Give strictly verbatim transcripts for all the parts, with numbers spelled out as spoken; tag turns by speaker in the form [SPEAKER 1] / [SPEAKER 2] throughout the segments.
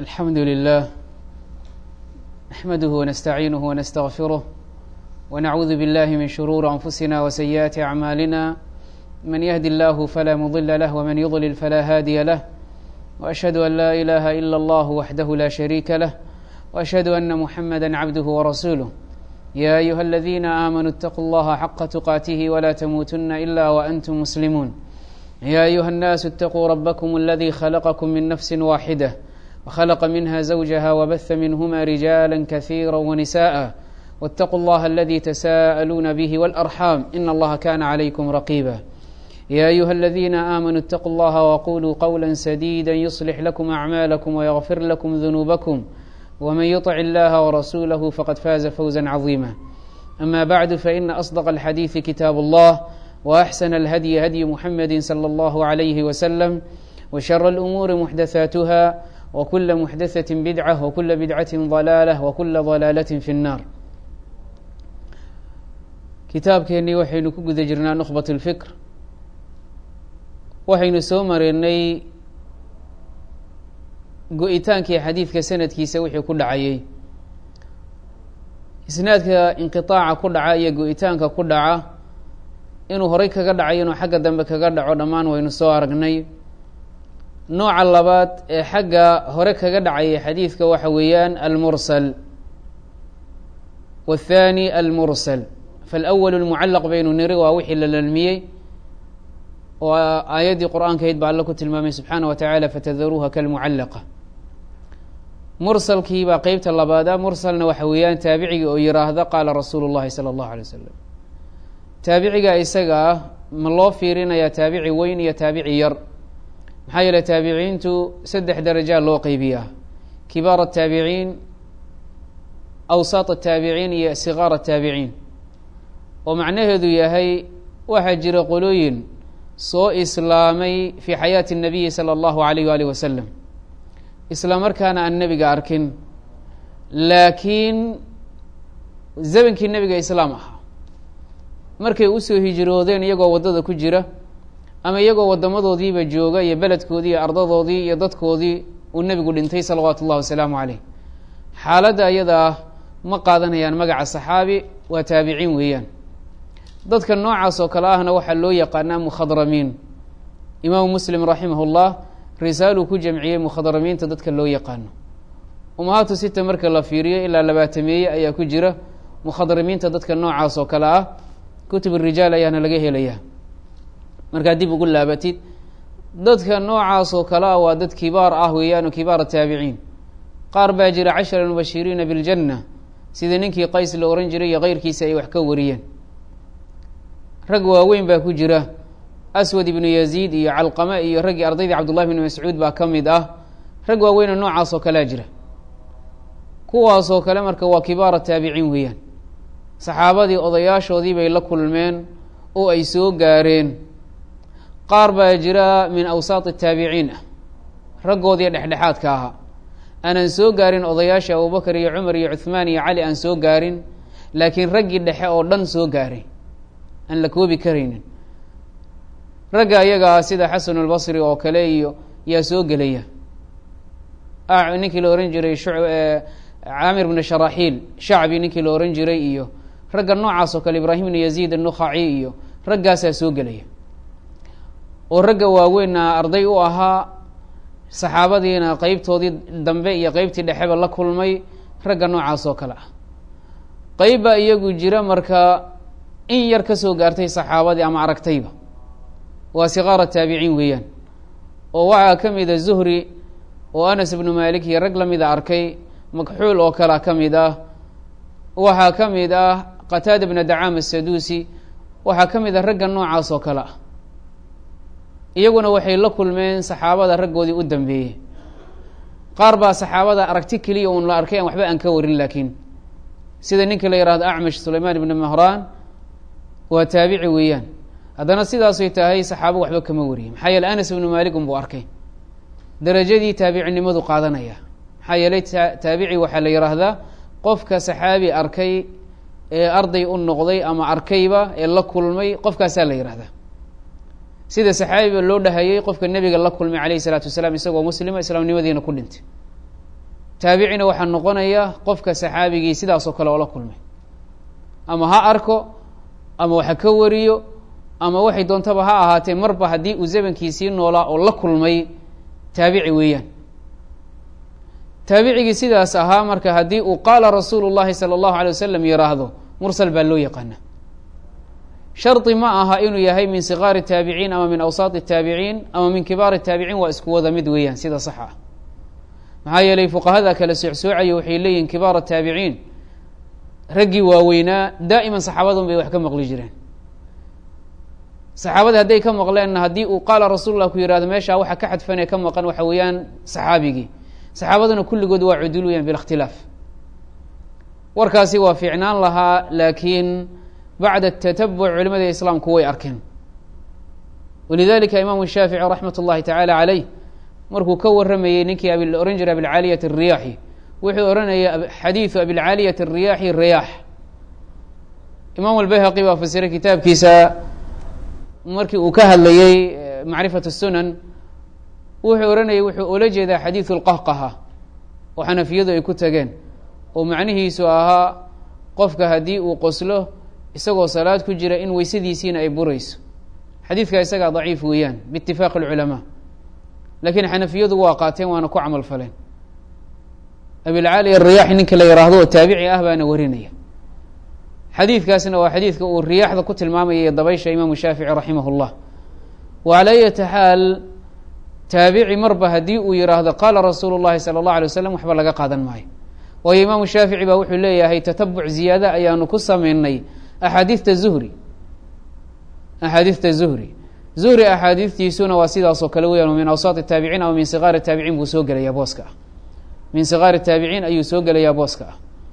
[SPEAKER 1] الحمد لله نحمده ونستعينه ونستغفره ونعوذ بالله من شرور أنفسنا وسيئات أعمالنا من يهدي الله فلا مضل له ومن يضلل فلا هادي له وأشهد أن لا إله إلا الله وحده لا شريك له وأشهد أن محمدا عبده ورسوله يا أيها الذين آمنوا اتقوا الله حق تقاته ولا تموتن إلا وأنتم مسلمون يا أيها الناس اتقوا ربكم الذي خلقكم من نفس واحدة وخلق منها زوجها وبث منهما رجالا كثيرا ونساء واتقوا الله الذي تساءلون به والأرحام إن الله كان عليكم رقيبا يا أيها الذين آمنوا اتقوا الله وقولوا قولا سديدا يصلح لكم أعمالكم ويغفر لكم ذنوبكم ومن يطع الله ورسوله فقد فاز فوزا عظيما أما بعد فإن أصدق الحديث كتاب الله وأحسن الهدي هدي محمد صلى الله عليه وسلم وشر الأمور محدثاتها وكل محدثة بدعة وكل بدعة ضلالة وكل ضلالة في النار kitaabkeennii waxaynu ku guda jirnaa nukhbat اlfikr waxaynu soo mareynay go-itaankii xadiidka sanadkiisa wixii ku dhacayay isnaadka inqiطaaca ku dhaca iyo go-itaanka ku dhaca inuu horay kaga dhacayo inuu xagga dambe kaga dhaco dhammaan waynu soo aragnay nooca labaad ee xagga hore kaga dhacayay xadiidka waxa weeyaan almursal waالthani almursal فالأول المعلق baynu niri waa wixii la lalmiyey oo aayaddii qur'aankahayd ba alla ku tilmaamay subxaanaه wa taعaalى fatadaruuha kalmucalaqa mursalkii baa qeybta labaada mursalna waxa weeyaan taabicigii oo yiraahda qaala rasuulu الlahi salى الlahu عalيه wasalam taabiciga isaga ah ma loo fiirinayaa taabici weyn iyo taabici yar maxaa yeele taabiciintu saddex darajaa loo qeybiyaa kibaar الtaabiciin awsaaط الtaabiciin iyo sigaar الtaabiciin oo macnaheedu yahay waxaa jira qolooyin soo islaamay fii xayaati الnabiyi salى اllahu عalayh waalih wasalam isla markaana aan nebiga arkin laakiin zamankii nebiga islaam ahaa markay usoo hijroodeen iyagoo waddada ku jira ama iyagoo waddamadoodiiba jooga iyo beledkoodii iyo ardadoodii iyo dadkoodii uu nebigu dhintay salawaatu اllahi wasalaamu calayh xaaladda iyada ah ma qaadanayaan magaca saxaabi waa taabiciin weeyaan dadka noocaas oo kale ahna waxaa loo yaqaanaa mukhadramiin imaamu muslim raximah اllah risaaluu ku jamciyey mukhadramiinta dadka loo yaqaano umahaatu sita marka la fiiriyo ilaa labaatameeye ayaa ku jira mukhadramiinta dadka noocaas oo kale ah kutub rijaal ayaana laga helayaa markaad dib ugu laabatid dadka noocaas oo kale ah waa dad kibaar ah weeyaan oo kibaar taabiciin qaar baa jira cashara mubashiriina biاljanna sida ninkii qays la ohan jiray iyo keyrkiisa ay wax ka wariyeen rag waaweyn baa ku jira aswad ibnu yaziid iyo calqama iyo raggii ardaydii cabdullahi bni mascuud baa ka mid ah rag waaweynoo noocaas oo kalea jira kuwaasoo kale marka waa kibaara taabiciin weeyaan saxaabadii odayaashoodii bay la kulmeen oo ay soo gaareen qaar baa jira min awsaat taabiciin ah raggoodii dhexdhexaadka ahaa aanan soo gaarin odayaasha abubakar iyo cumar iyo cuhmaan iyo cali aan soo gaarin laakiin raggii dhexe oo dhan soo gaaray aan la koobi karaynin ragga ayagaa sida xasan اlbasri oo kale iyo yaa soo gelaya ninkii la ohan jiray caamir bn sharaxiil shacbi ninkii la ohan jiray iyo ragga noocaas oo kale ibraahim bn yaziid الnukhaci iyo raggaasaa soo gelaya oo ragga waaweynna arday u ahaa saxaabadiina qeybtoodii dambe iyo qeybtii dhexeba la kulmay ragga noocaas oo kale ah qeyb baa iyagu jira marka in yar ka soo gaartay saxaabadii ama aragtayba waa sigaara taabiciin weeyaan oo waxaa ka mida zuhri oo anas ibnu malik iyo rag la mida arkay makxuul oo kalea ka mid ah waxaa ka mid ah qataada bna dacaam asaduusi waxaa ka mid ah ragga noocaas oo kale ah iyaguna waxay la kulmeen saxaabada raggoodii u dambeeyey qaar baa saxaabada aragti keliya uun la arkay aan waxba aan ka warin laakiin sida ninka la yihahdo acmash sulaymaan ibna mahraan waa taabici weeyaan haddana sidaasay tahay saxaabo waxba kama wariye maxaa yeele anas ibnu malik unbuu arkay darajadii taabicinimadu qaadanaya maxaa yeelay taabici waxaa la yihaahdaa qofka saxaabi arkay ee arday u noqday ama arkayba ee la kulmay qofkaasaa la yihahdaa sida saxaabiba loo dhahayey qofka nebiga la kulmay calayh isalaatu wasalaam isagoo muslima islaamnimadiina ku dhintay taabicina waxaa noqonaya qofka saxaabigii sidaas oo kale oo la kulmay ama ha arko ama waxa ka wariyo ama waxay doontaba ha ahaatee marba haddii uu zamankiisii noolaa oo la kulmay taabici weeyaan. taabicigii sidaas ahaa marka haddii uu qaala rasuulu llahi salى اllahu alيه wasalam yiraahdo mursal baa loo yaqaana. shardi ma aha inuu yahay min sigaari الtaabiciin ama min awsaat الtaabiciin ama min kibaar الtaabiciin, waa isku wada mid weeyaan sida sax ah. maxaa yeelay fuqahada kale soocsoocaya waxay leeyihin kibaar الtaabiciin raggii waaweynaa daa'iman saxaabadun bay wax ka maqli jireen. saxaabada hadday ka maqleenna haddii uu qaala rasul lah ku yihahdo meeshaa waxa ka xadfanee ka maqan waxa weeyaan saxaabigii. saxaabaduna kulligood waa cudul weeyaan biاlاkhtilaaf. warkaasi waa fiicnaan lahaa, laakiin bacda tatabuc culimada islaamku way arkeen. walidalika imaamu shaafici raxmat اllahi tacaala caleyh markuu ka waramayey ninkii la ohan jiray abilcaaliyat الriyaaxi wuxuu ohanaya xadiidu abilcaaliyat الriyaaxi riyaax. imaam albayhaqi baa fasiray kitaabkiisa markii uu ka hadlayey macrifat الsunan, wuxuu ohanayay wuxuu ola jeedaa xadiidu اlqahqaha oo xanafiyadu ay ku tageen, oo macnihiisu ahaa qofka haddii uu qoslo isagoo salaad ku jira in weysadiisiina ay burayso. xadiidka isagaa daciif weeyaan biitifaaqi اlculamaa, lakiin xanafiyadu waa qaateen waana ku camal faleen. abilcaali الriyaaxi ninka la yiraahdo oo taabici ah baana warinaya. xadiidkaasna waa xadiidka uu riyaaxda ku tilmaamayay dabaysha imaamu shaafici raximah اllah. wa calaa ayati xaal taabici marba haddii uu yihaahdo qaala rasuulu اllahi salى اllah alay waslam waxba laga qaadan maayo. waayo imaamu shaafici baa wuxuu leeyahay tatabuc ziyaada ayaanu ku sameynay axaadiista zuhri axaadiista zuhri zuhri axaadiistiisuna waa sidaas oo kale weyaan min awsaat الtaabiciin ama min sigaar الtaabiciin buu soo gelayaa booska ah min sigaar الtaabiciin ayuu soo gelayaa booska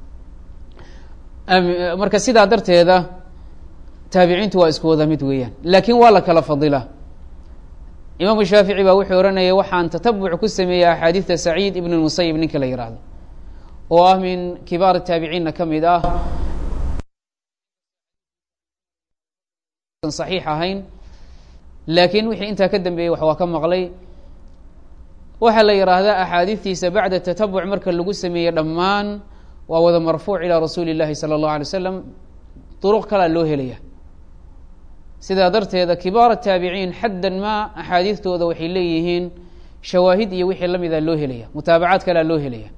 [SPEAKER 1] ah. marka sidaa darteeda taabiciintu waa isku wada mid weeyaan, laakiin waa la kala fadila. imaamu shaafici baa wuxuu ohanaya waxaan tatabuc ku sameeyey axaadiista saciid ibn اmusayib ninka la yihahdo oo ah min kibaar الtaabiciinna ka mid ah, صaxiix ahayn, laakiin wixii intaa ka dambeeyey wax waa ka maqlay. waxaa la yihaahdaa axaadiistiisa bacda tatabuc marka lagu sameeyey dhammaan waa wada marfuuc ilى rasuuli الlahi salى الlahu alay wasalam, duruq kalaa loo helaya. sidaa darteeda kibaar الtaabiciin xaddan ma axaadiistooda waxay leeyihiin shawaahid iyo wixii lamida loo helaya, mutaabacaad kalea loo helaya.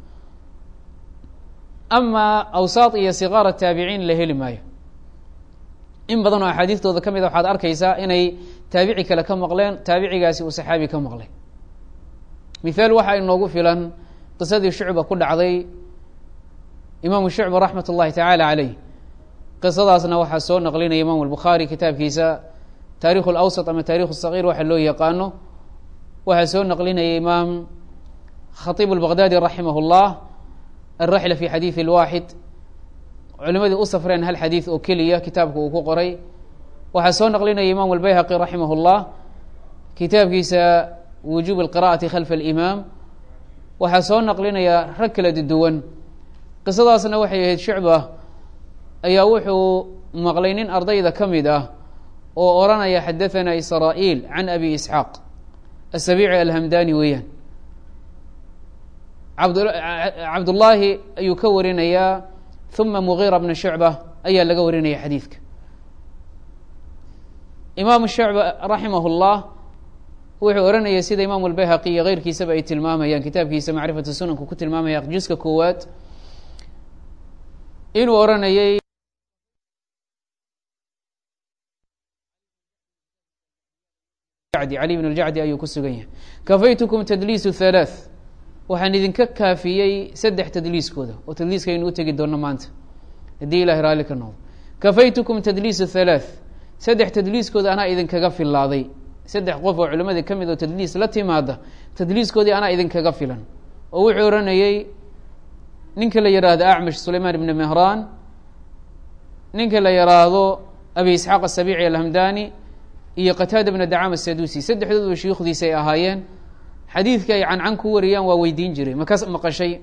[SPEAKER 1] ama awsaat iyo sigaar الtaabiciin la heli maayo. in badan oo axaadiistooda ka mida waxaad arkaysaa inay taabici kale ka maqleen, taabicigaasi uu saxaabi ka maqlay. mithaal waxa inoogu filan qisadii shucba ku dhacday imaamu shucba raxmat اllahi tacaala caleyh. qisadaasna waxaa soo naqlinaya imaamu albukhaari kitaabkiisa taarikh اlawsat ama taarikh الsagiir waxa loo yaqaano. waxaa soo naqlinaya imaam khatiib اlbaghdadi raximah اllah alraxla fi xadiiث اlwaaxid, culimadii u safreen hal xadiid oo keliya kitaabka uu ku qoray. waxaa soo naqlinaya imaamu albayhaqi raximah اllah kitaabkiisa wujuub اlqira'ati khalfa اlimaam. waxaa soo naqlinaya rag kala duwan. qisadaasna waxay ahayd shucba ayaa wuxuu maqlay nin ardayda ka mid ah oo oranaya xadaثana israa'iil can abi isxaaq asabici alhamdani weeyaan. cabdullaahi ayuu ka warinayaa, uma mugiira bna shucba ayaa laga warinaya xadiidka. imaamu shucba raximah اllah wuxuu oranaya sida imaamu albayhaqi iyo keyrkiisaba ay tilmaamayaan kitaabkiisa macrifatu sunanku ku tilmaamaya juska koowaad, inuu oranayay cali bn اljacdi ayuu ku sugan yahay. kafaytukum tadliis halaaث, waxaan idinka kaafiyey saddex tadliiskooda oo tadliiskaynu u tegi doono maanta haddii ilahay raalli ka noqdo. kafaytukum tadliis halaaث, saddex tadliiskooda anaa idinkaga filaaday. saddex qof oo culimadii ka mid oo tadliis la timaada tadliiskoodii anaa idinkaga filan. oo wuxuu oranayey ninka la yihaahdo acmash sulayman ibn mehraan, ninka la yihaahdo abi isxaaq asabici alhamdani iyo qataada bna dacam asadusi, saddexdooduba shuyuukhdiisa ay ahaayeen. xadiidka ay cancan ku wariyaan waa weydiin jiray maka maqashay.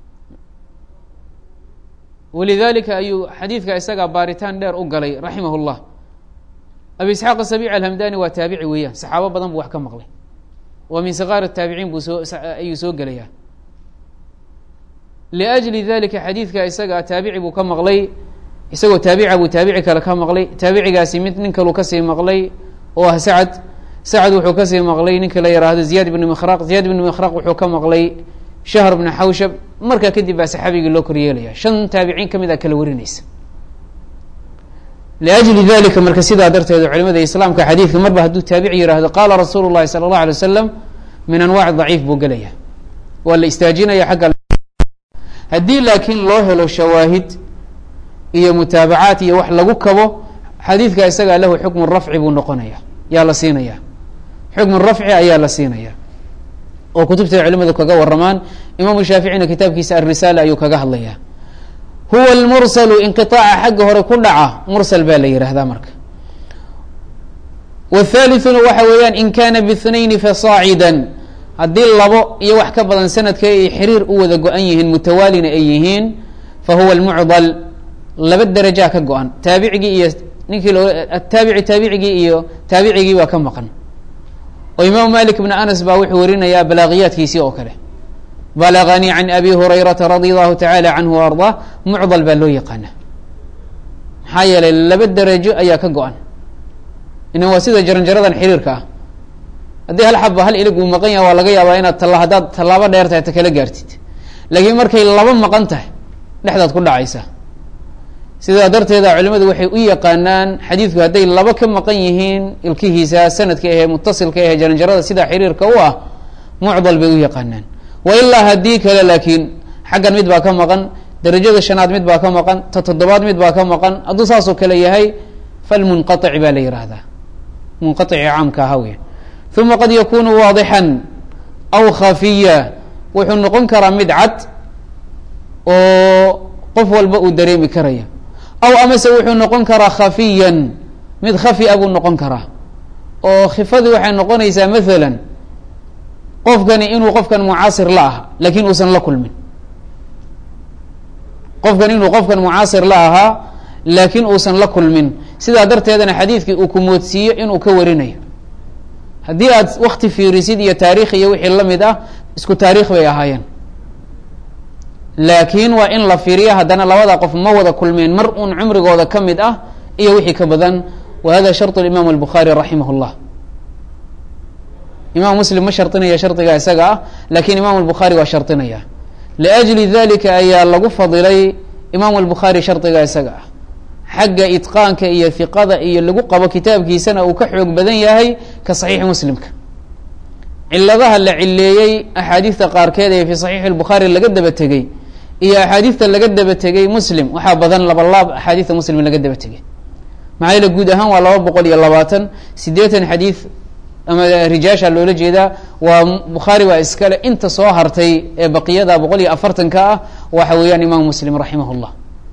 [SPEAKER 1] walidalika ayuu xadiidka isagaa baaritaan dheer u galay raximah اllah. abi isxaaq asabici alhamdani waa taabici weeyaan, saxaabo badan buu wax ka maqlay. waa min sigaar الtaabiciin buu soo ayuu soo gelayaa. liأjli dalika xadiidka isaga taabici buu ka maqlay isagoo taabica buu taabici kale ka maqlay taabicigaasi mid nin kaluu kasii maqlay oo ah sacad sacad wuxuu kasii maqlay ninka la yihahdo ziyaad ibni mikhraq ziyaad ibni mikhraq wuxuu ka maqlay shahr bni xawshab markaa kadib baa saxaabigii loo koryeelaya shan taabiciin kamid a kala warinaysa liأjli dalika marka sidaa darteed culimada islaamka xadiidka marba hadduu taabici yihahdo qaala rasuulu llahi sala اllahu alay wasalam min anwac daciif buu gelaya waa la istaajinaya xagga haddii laakiin loo helo shawaahid iyo mutaabacaat iyo wax lagu kabo xadiidka isagaa lahu xukmu rafci buu noqonaya yaa la siinaya xukmu rafci ayaa la siinaya oo kutubta culimadu kaga waramaan imaamu shaaficina kitaabkiisa alrisaala ayuu kaga hadlaya huwa almursalu inqiطaaca xagga hore ku dhaca mursal baa la yihahdaa marka wthalithuna waxa weeyaan in kana bاthnayni fasaacida haddii labo iyo wax ka badan sanadka ay xiriir u wada go-an yihiin mutawaalina ay yihiin fahuwa almucdal laba derajaa ka go-an taabicigii iyo ninkii lo ataabici taabicigii iyo taabicigii baa ka maqan oo imaamu malik bn anas baa wuxuu warinayaa balaaqiyaadkiisii oo kale balaganii can abi hurayrata radi allahu tacaala canhu a ardaa mucdal baa loo yaqaana maxaa yeelay laba derajo ayaa ka go-an inan waa sida jaranjaradan xiriirka ah haddii hal xaba hal ilig uu maqan yaha waa laga yaabaa inaad tala haddaad tallaabo dheer tahay ta kala gaartid laakiin markay laba maqan tahay dhexdaad ku dhacaysa sidaa darteeda culimadu waxay u yaqaanaan xadiidku hadday laba ka maqan yihiin ilkihiisa sanadka ahee mutasilka ahee jaranjarada sidaa xiriirka u ah mucdal bay u yaqaanaan wa ilaa haddii kale laakiin xaggan mid baa ka maqan derajada shanaad mid baa ka maqan ta toddobaad mid baa ka maqan hadduu saasoo kale yahay falmunqaic baa la yihahdaa munqaici caamka aha wey uma qad yakunu waadixan aw khafiya wuxuu noqon karaa mid cad oo qof walba uu dareemi karaya aw amase wuxuu noqon karaa khafiyan mid khafi a buu noqon karaa oo khifadii waxay noqonaysaa maalan qofkani inuu qofkan mucaasir la aha lakin uusan la kulmin qofkan inuu qofkan mucaasir la ahaa laakiin uusan la kulmin sidaa darteedana xadiidkii uu kumoodsiiyo inuu ka warinayo haddii aad wakti fiirisid iyo taarikh iyo wixii lamid ah isku taarikh bay ahaayeen laakiin waa in la fiiriya haddana labada qof ma wada kulmeen mar uun cumrigooda ka mid ah iyo wixii ka badan wa hada sharط imam الbukhaari raximah اllah imam muslim ma shardinaya shardiga isaga ah lakin imam الbukhaari waa shardinaya liأjli dalika ayaa lagu fadilay imam الbukhaari shardiga isaga ah xagga itqaanka iyo hiqada iyo lagu qabo kitaabkiisana uu ka xoog badan yahay ka saxiixi muslimka ciladaha la cileeyey axaadiista qaarkeed ee fi saxiixi الbukhaari laga daba tegey iyo axaadiista laga daba tegey muslim waxaa badan laba laab axaadiista muslim laga daba tegey maxaa yeele guud ahaan waa laba boqol iyo labaatan sideetan xadiid ama rijaasha loola jeedaa waa bukhaari baa iskale inta soo hartay ee baqiyada boqol iyo afartanka ah waxa weeyaan imam muslim raximah اllah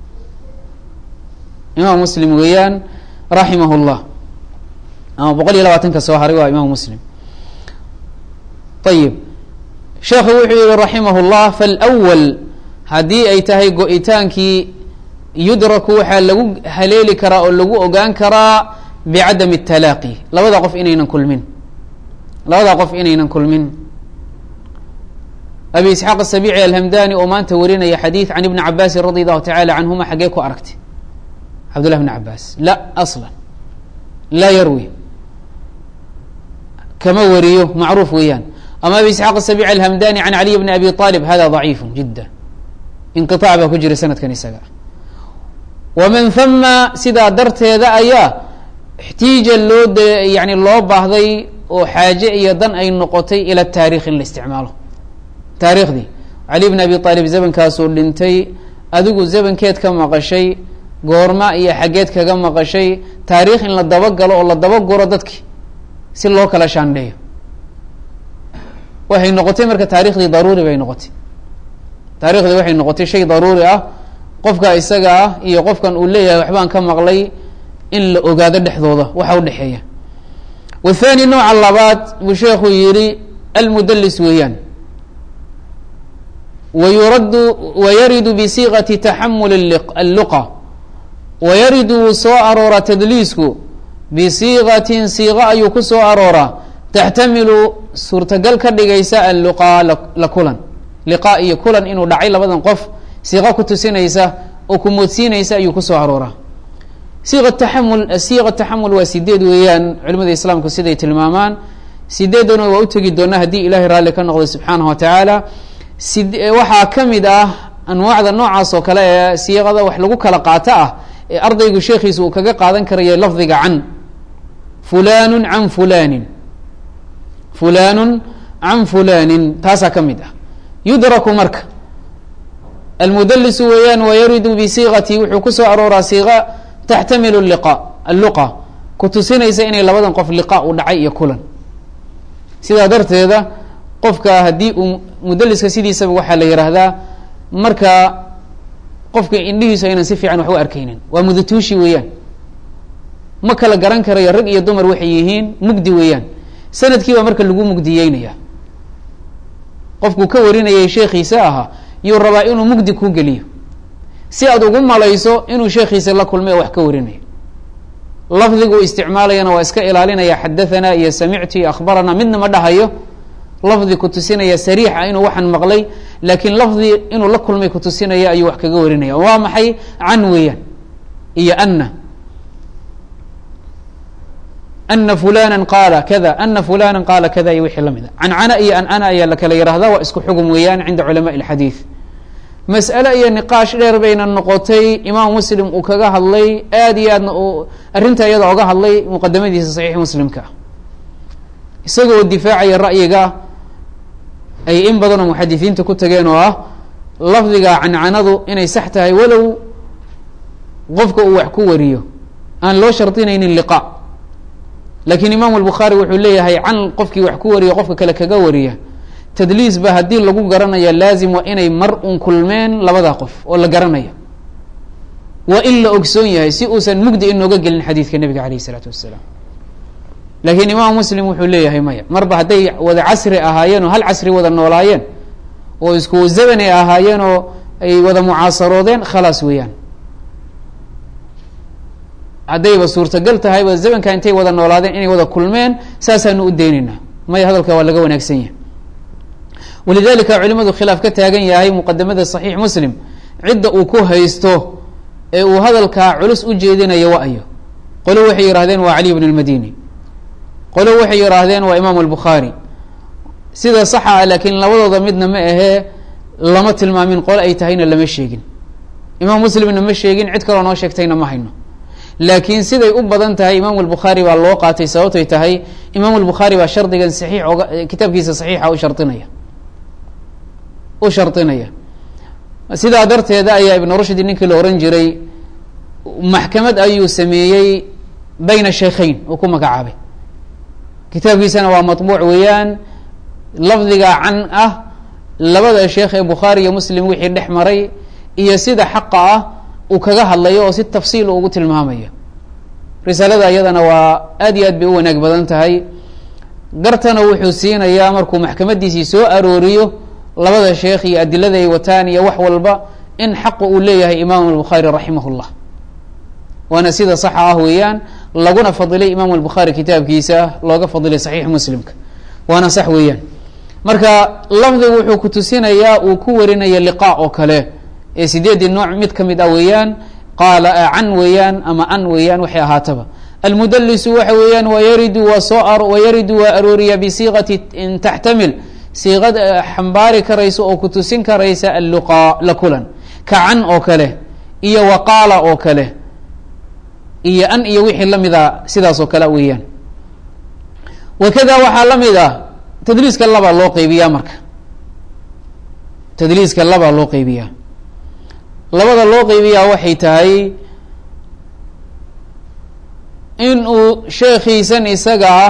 [SPEAKER 1] imam muslim weeyaan raximah اllah ama boqol iyo labaatanka soo haray waa imam muslim ayib sheekhu wuxuu yihi raximah اllah falأwal haddii ay tahay go-itaankii yudraku waxaa lagu haleeli karaa oo lagu ogaan karaa bicadami الtalaaqi labada qof inaynan kulmin labada qof inaynan kulmin abi isxaaq asabici alhamdani oo maanta warinaya xadiid can ibni cabaasin radi allahu tacala canhuma xaggee ku aragtay cabdullah bn cabaas la asla laa yarwi kama wariyo macruuf weeyaan ama abi isxaaq asabici alhamdani can caliy bni abi طalib hada ضaciifu jida inqiطaac baa ku jira sanadkan isaga waman hama sidaa darteeda ayaa ixtiija loo d yani loo baahday oo xaaje iyo dan ay noqotay ila taarikh in la isticmaalo taariikhdii cali bn abi aalib zamankaasuu dhintay adigu zamankeed ka maqashay goorma iyo xaggeed kaga maqashay taariikh in la dabagalo oo la dabaguro dadki si loo kala shaandheeyo waxay noqotay marka taarikhdii daruuri bay noqotay taarikhdii waxay noqotay shay daruuri ah qofka isaga ah iyo qofkan uu leeyahay waxbaan ka maqlay in la ogaado dhexdooda waxa udhexeeya wathani nooca labaad buu sheekhu yihi almudalis weeyaan wayuradu wayaridu bisiiqati taxamul alluqa wayaridu wuu soo arooraa tadliisku bisiiqatin siiqo ayuu ku soo arooraa taxtamilu suurtagal ka dhigaysa alluqa la kulan liqaa iyo kulan inuu dhacay labadan qof siiqa ku tusinaysa oo ku moodsiinaysa ayuu kusoo arooraa. siiqa taxamul siiqa taxamul waa sideed weeyaan culimada islaamku siday tilmaamaan, sideedana waa u tegi doonaa haddii ilahay raalli ka noqdo subxaanahu wa tacaala. sid waxaa ka mid ah anwaacda noocaas oo kale ee siiqada wax lagu kala qaato ah ee ardaygu sheekhiisa uu kaga qaadan karayo lafdiga can fulanu can fulanin fulanu can fulanin taasaa ka mid ah. yudraku marka almudalisu weeyaan wayaridu bisiiqati wuxuu kusoo arooraa siiqa taxtamilu liqa alluqa ku tusinaysa inay labadan qof liqa u dhacay iyo kulan. sidaa darteeda qofka haddii uu mudaliska sidiisaba waxaa la yidhaahdaa marka qofka indhihiisu aynan si fiican wax u arkaynin, waa mudatuushi weeyaan, ma kala garan karayo rag iyo dumar waxay yihiin, mugdi weeyaan. sanadkii baa marka lagu mugdiyeynaya, qofkuu ka warinayay sheekhiisa ahaa yuu rabaa inuu mugdi kuu geliyo si aad ugu malayso inuu sheekhiisa la kulmay oo wax ka warinayo. lafdigu isticmaalayana waa iska ilaalinaya xadathana iyo samictu iyo akhbarana midna ma dhahayo. lafdi ku tusinaya sariixa inuu waxaan maqlay, laakiin lafdi inuu la kulmay ku tusinaya ayuu wax kaga warinaya. waa maxay? can weeyaan iyo ana ana fulana qaala kada ana fulana qaala kada iyo wixii lamid a. cancana iyo ancana ayaa la kala yihahdaa, waa isku xugum weeyaan cinda culamaء اlxadiid. mas'ale iyo niqaash dheer bayna noqotay, imaam muslim uu kaga hadlay aad iyo aadna uu arrinta iyada oga hadlay muqadamadiisa saxiix muslimka, isagoo difaacaya ra'yiga ay in badan oo muxadisiinta ku tageen oo ah lafdiga cancanadu inay sax tahay walow qofka uu wax ku wariyo aan loo shardinaynin liqa. laakiin imaamu albukhaari wuxuu leeyahay can qofkii wax ku wariya qofka kale kaga wariya tadliis ba haddii lagu garanaya laazim waa inay mar un kulmeen labadaa qof oo la garanaya, waa in la ogsoon yahay si uusan mugdi inooga gelin xadiidka nebiga alayh isalaatu wassalaam. laakiin imaam muslim wuxuu leeyahay maya, marba hadday wada casri ahaayeen oo hal casri wada noolaayeen oo isku zabani ahaayeen oo ay wada mucaasaroodeen khalaas weeyaan. haddayba suurtagal tahayba zamanka intay wada noolaadeen inay wada kulmeen saasaanu u deynaynaa, maya hadalka waa laga wanaagsan yahay. walidalika culimadu khilaaf ka taagan yahay muqadamada saxiix muslim cidda uu ku haysto ee uu hadalkaa culus u jeedinayo wa ayo. qolo waxay yidhahdeen waa cali bn اlmadini, qolo waxay yidhaahdeen waa imaam albukhaari. sida saxa ah laakiin labadooda midna ma ahee lama tilmaamin, qole ay tahayna lama sheegin. imaam muslimna ma sheegin, cid kaloo noo sheegtayna ma hayno. laakiin siday u badan tahay imaam albukhaari baa loo qaatay, sababtay tahay imaam albukhaari baa shardigan saxiix oga kitaabkiisa saxiixa u shardinaya u shardinaya. sidaa darteeda ayaa ibnu rushdi ninkii la ohan jiray maxkamad ayuu sameeyey bayna shaykhayn uu ku magacaabay, kitaabkiisana waa maطbuuc weeyaan. lafdiga can ah labada sheekh ee bukhaari iyo muslim wixii dhex maray iyo sida xaqa ah uu kaga hadlayo oo si tafsiil ugu tilmaamayo. risaalada iyadana waa aad iyo aad bay u wanaag badan tahay. gartana wuxuu siinayaa markuu maxkamadiisii soo arooriyo labada sheekh iyo adilada ay wataan iyo wax walba in xaqa uu leeyahay imaam albukhaari raximah llah, waana sida saxa ah weeyaan. laguna fadilay imaam albukhaari kitaabkiisa looga fadilay saxiix muslimka, waana sax weeyaan. marka lafdigu wuxuu ku tusinayaa uu ku warinaya liqa oo kale ee sideedii nooc mid ka mid ah weeyaan. qaala can weeyaan ama an weeyaan waxay ahaataba. almudalisu waxa weeyaan wayaridu waa soo wayaridu waa arooriya bisiiqati in taxtamil siiqad xambaari karaysa oo ku tusin karaysa alluqa la kulan, ka can oo kale iyo waqaala oo kale iyo an iyo wixii lamida sidaas oo kale weeyaan. wakada waxaa la mid ah tadliiska labaa loo qeybiyaa. marka tadliiska labaa loo qeybiyaa. labada loo qeybiyaa waxay tahay in uu sheekhiisan isaga ah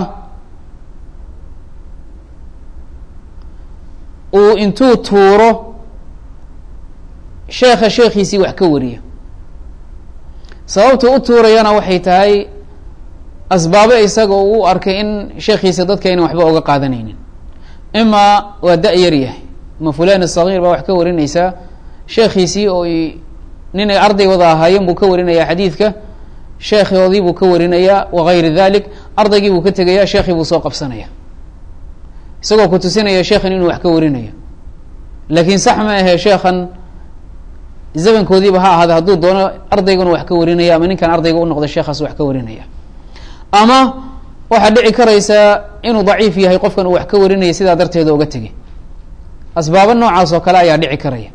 [SPEAKER 1] uu intuu tuuro sheekha sheekhiisii wax ka wariya. sababta u tuurayana waxay tahay asbaabo isaga uu u arkay in sheekhiisa dadka aynan waxba oga qaadanaynin. ima waa da- yar yahay, ima fulan sagiir baa wax ka warinaysaa sheekhiisii oo nin ay arday wada ahaayeen buu ka warinayaa xadiidka, sheekhoodii buu ka warinayaa wagayri dalik. ardaygii buu ka tegaya, sheekhii buu soo qabsanaya isagoo ku tusinaya sheekhan inuu wax ka warinayo. laakiin sax ma ahe sheekhan zamankoodiiba ha ahaada hadduu doono ardayguna wax ka warinaya ama ninkan ardayga u noqda sheekhaas wax ka warinaya, ama waxaa dhici karaysa inuu daciif yahay qofkan uu wax ka warinaya sidaa darteeda oga tegay. asbaabo noocaas oo kale ayaa dhici karaya.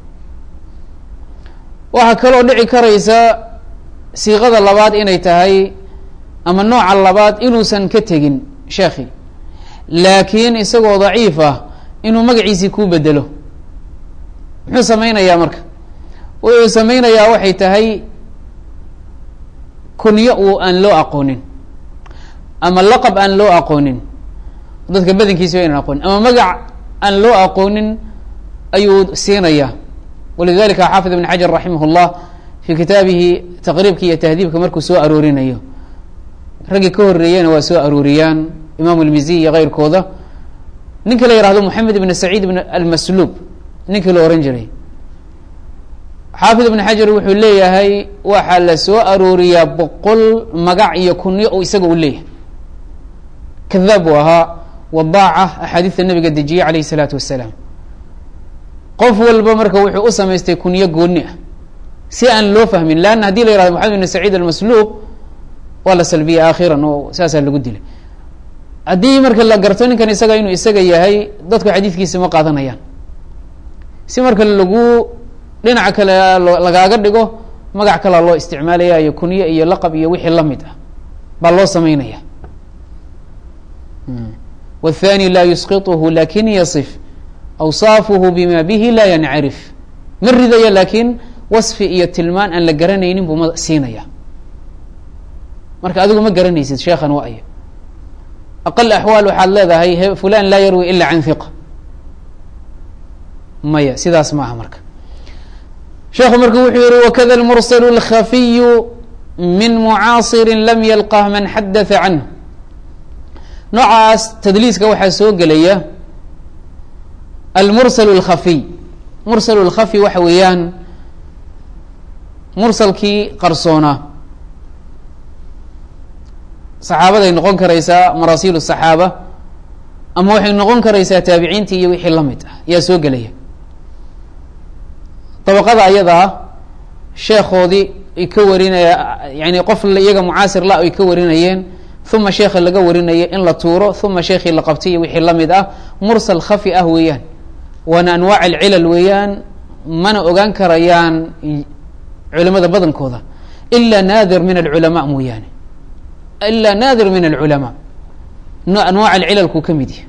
[SPEAKER 1] waxaa kaloo dhici karaysa siiqada labaad inay tahay ama nooca labaad inuusan ka tegin sheekhi, laakiin isagoo daciif ah inuu magaciisii kuu bedelo. muxuu sameynayaa marka? wuxuu sameynayaa waxay tahay kunyo uu aan loo aqoonin ama laqab aan loo aqoonin, dadka badankiisa wa inaan aqoonin, ama magac aan loo aqoonin ayuu siinayaa. walidalika xaafid ibn xajar raximah اllah fi kitaabihi taqriibka iyo tahdiibka markuu soo aroorinayo, raggii ka horeeyena waa soo arooriyaan, imam اlmiziy iyo keyrkooda. ninka la yihahdo moxamed ibn saciid ibn almaslub ninkii la oran jiray, xaafid ibn xajar wuxuu leeyahay waxaa la soo arooriyaa boqol magac iyo kunyo oo isaga u leeyahay. kadaab buu ahaa, wadaaca axaadiista nabiga dejiyey alayh الsalaatu wasalaam. qof walba marka wuxuu u samaystay kunyo gooni ah si aan loo fahmin, lanna hadii la yihahdo moxamed ibn saciid almaslub waa la salbiyey aakhiran oo saasaa lagu dilay. haddii marka la garto ninkan isaga inuu isaga yahay, dadku xadiidkiisa ma qaadanayaan. si marka lagu dhinaca kale lagaaga dhigo magac kalea loo isticmaalaya iyo kunyo iyo laqab iyo wixii lamid ah baa loo sameynaya. wاthani laa yusqiطhu lakin yaصif awsaafuhu bima bihi laa yancarif. ma ridaya laakiin wasfi iyo tilmaan aan la garanaynin buu ma siinaya. marka adigu ma garanaysid sheekhan waa ayo. aqal axwaal waxaad leedahay fulan laa yarwi ila can hiqa, maya sidaas ma aha. marka sheekhu marka wuxuu yihi wakada lmursal اlkhafiyu min mucaasiri lam yalqah man xadatha canh. noocaas tadliiska waxaa soo gelaya almursal اlkhafiy. mursal اlkhafi waxa weeyaan mursalkii qarsoonaa. saxaabaday noqon karaysaa, maraasiil الصaxaaba, ama waxay noqon karaysaa taabiciintii iyo wixii lamid ah ayaa soo gelaya. dabaqada ayadaa sheekhoodii ay ka warinaya, yani qof iyaga mucaasir la ay ka warinayeen, uma sheekha laga warinaya in la tuuro, uma sheekhii la qabtay iyo wixii lamid ah. mursal khafi ah weeyaan, waana anwaac alcilal weeyaan, mana ogaan karayaan culimada badankooda ila naadir min alculamaa mooyaane, ila naadir min alculamaa anwaac alcilalku ka mid yahay.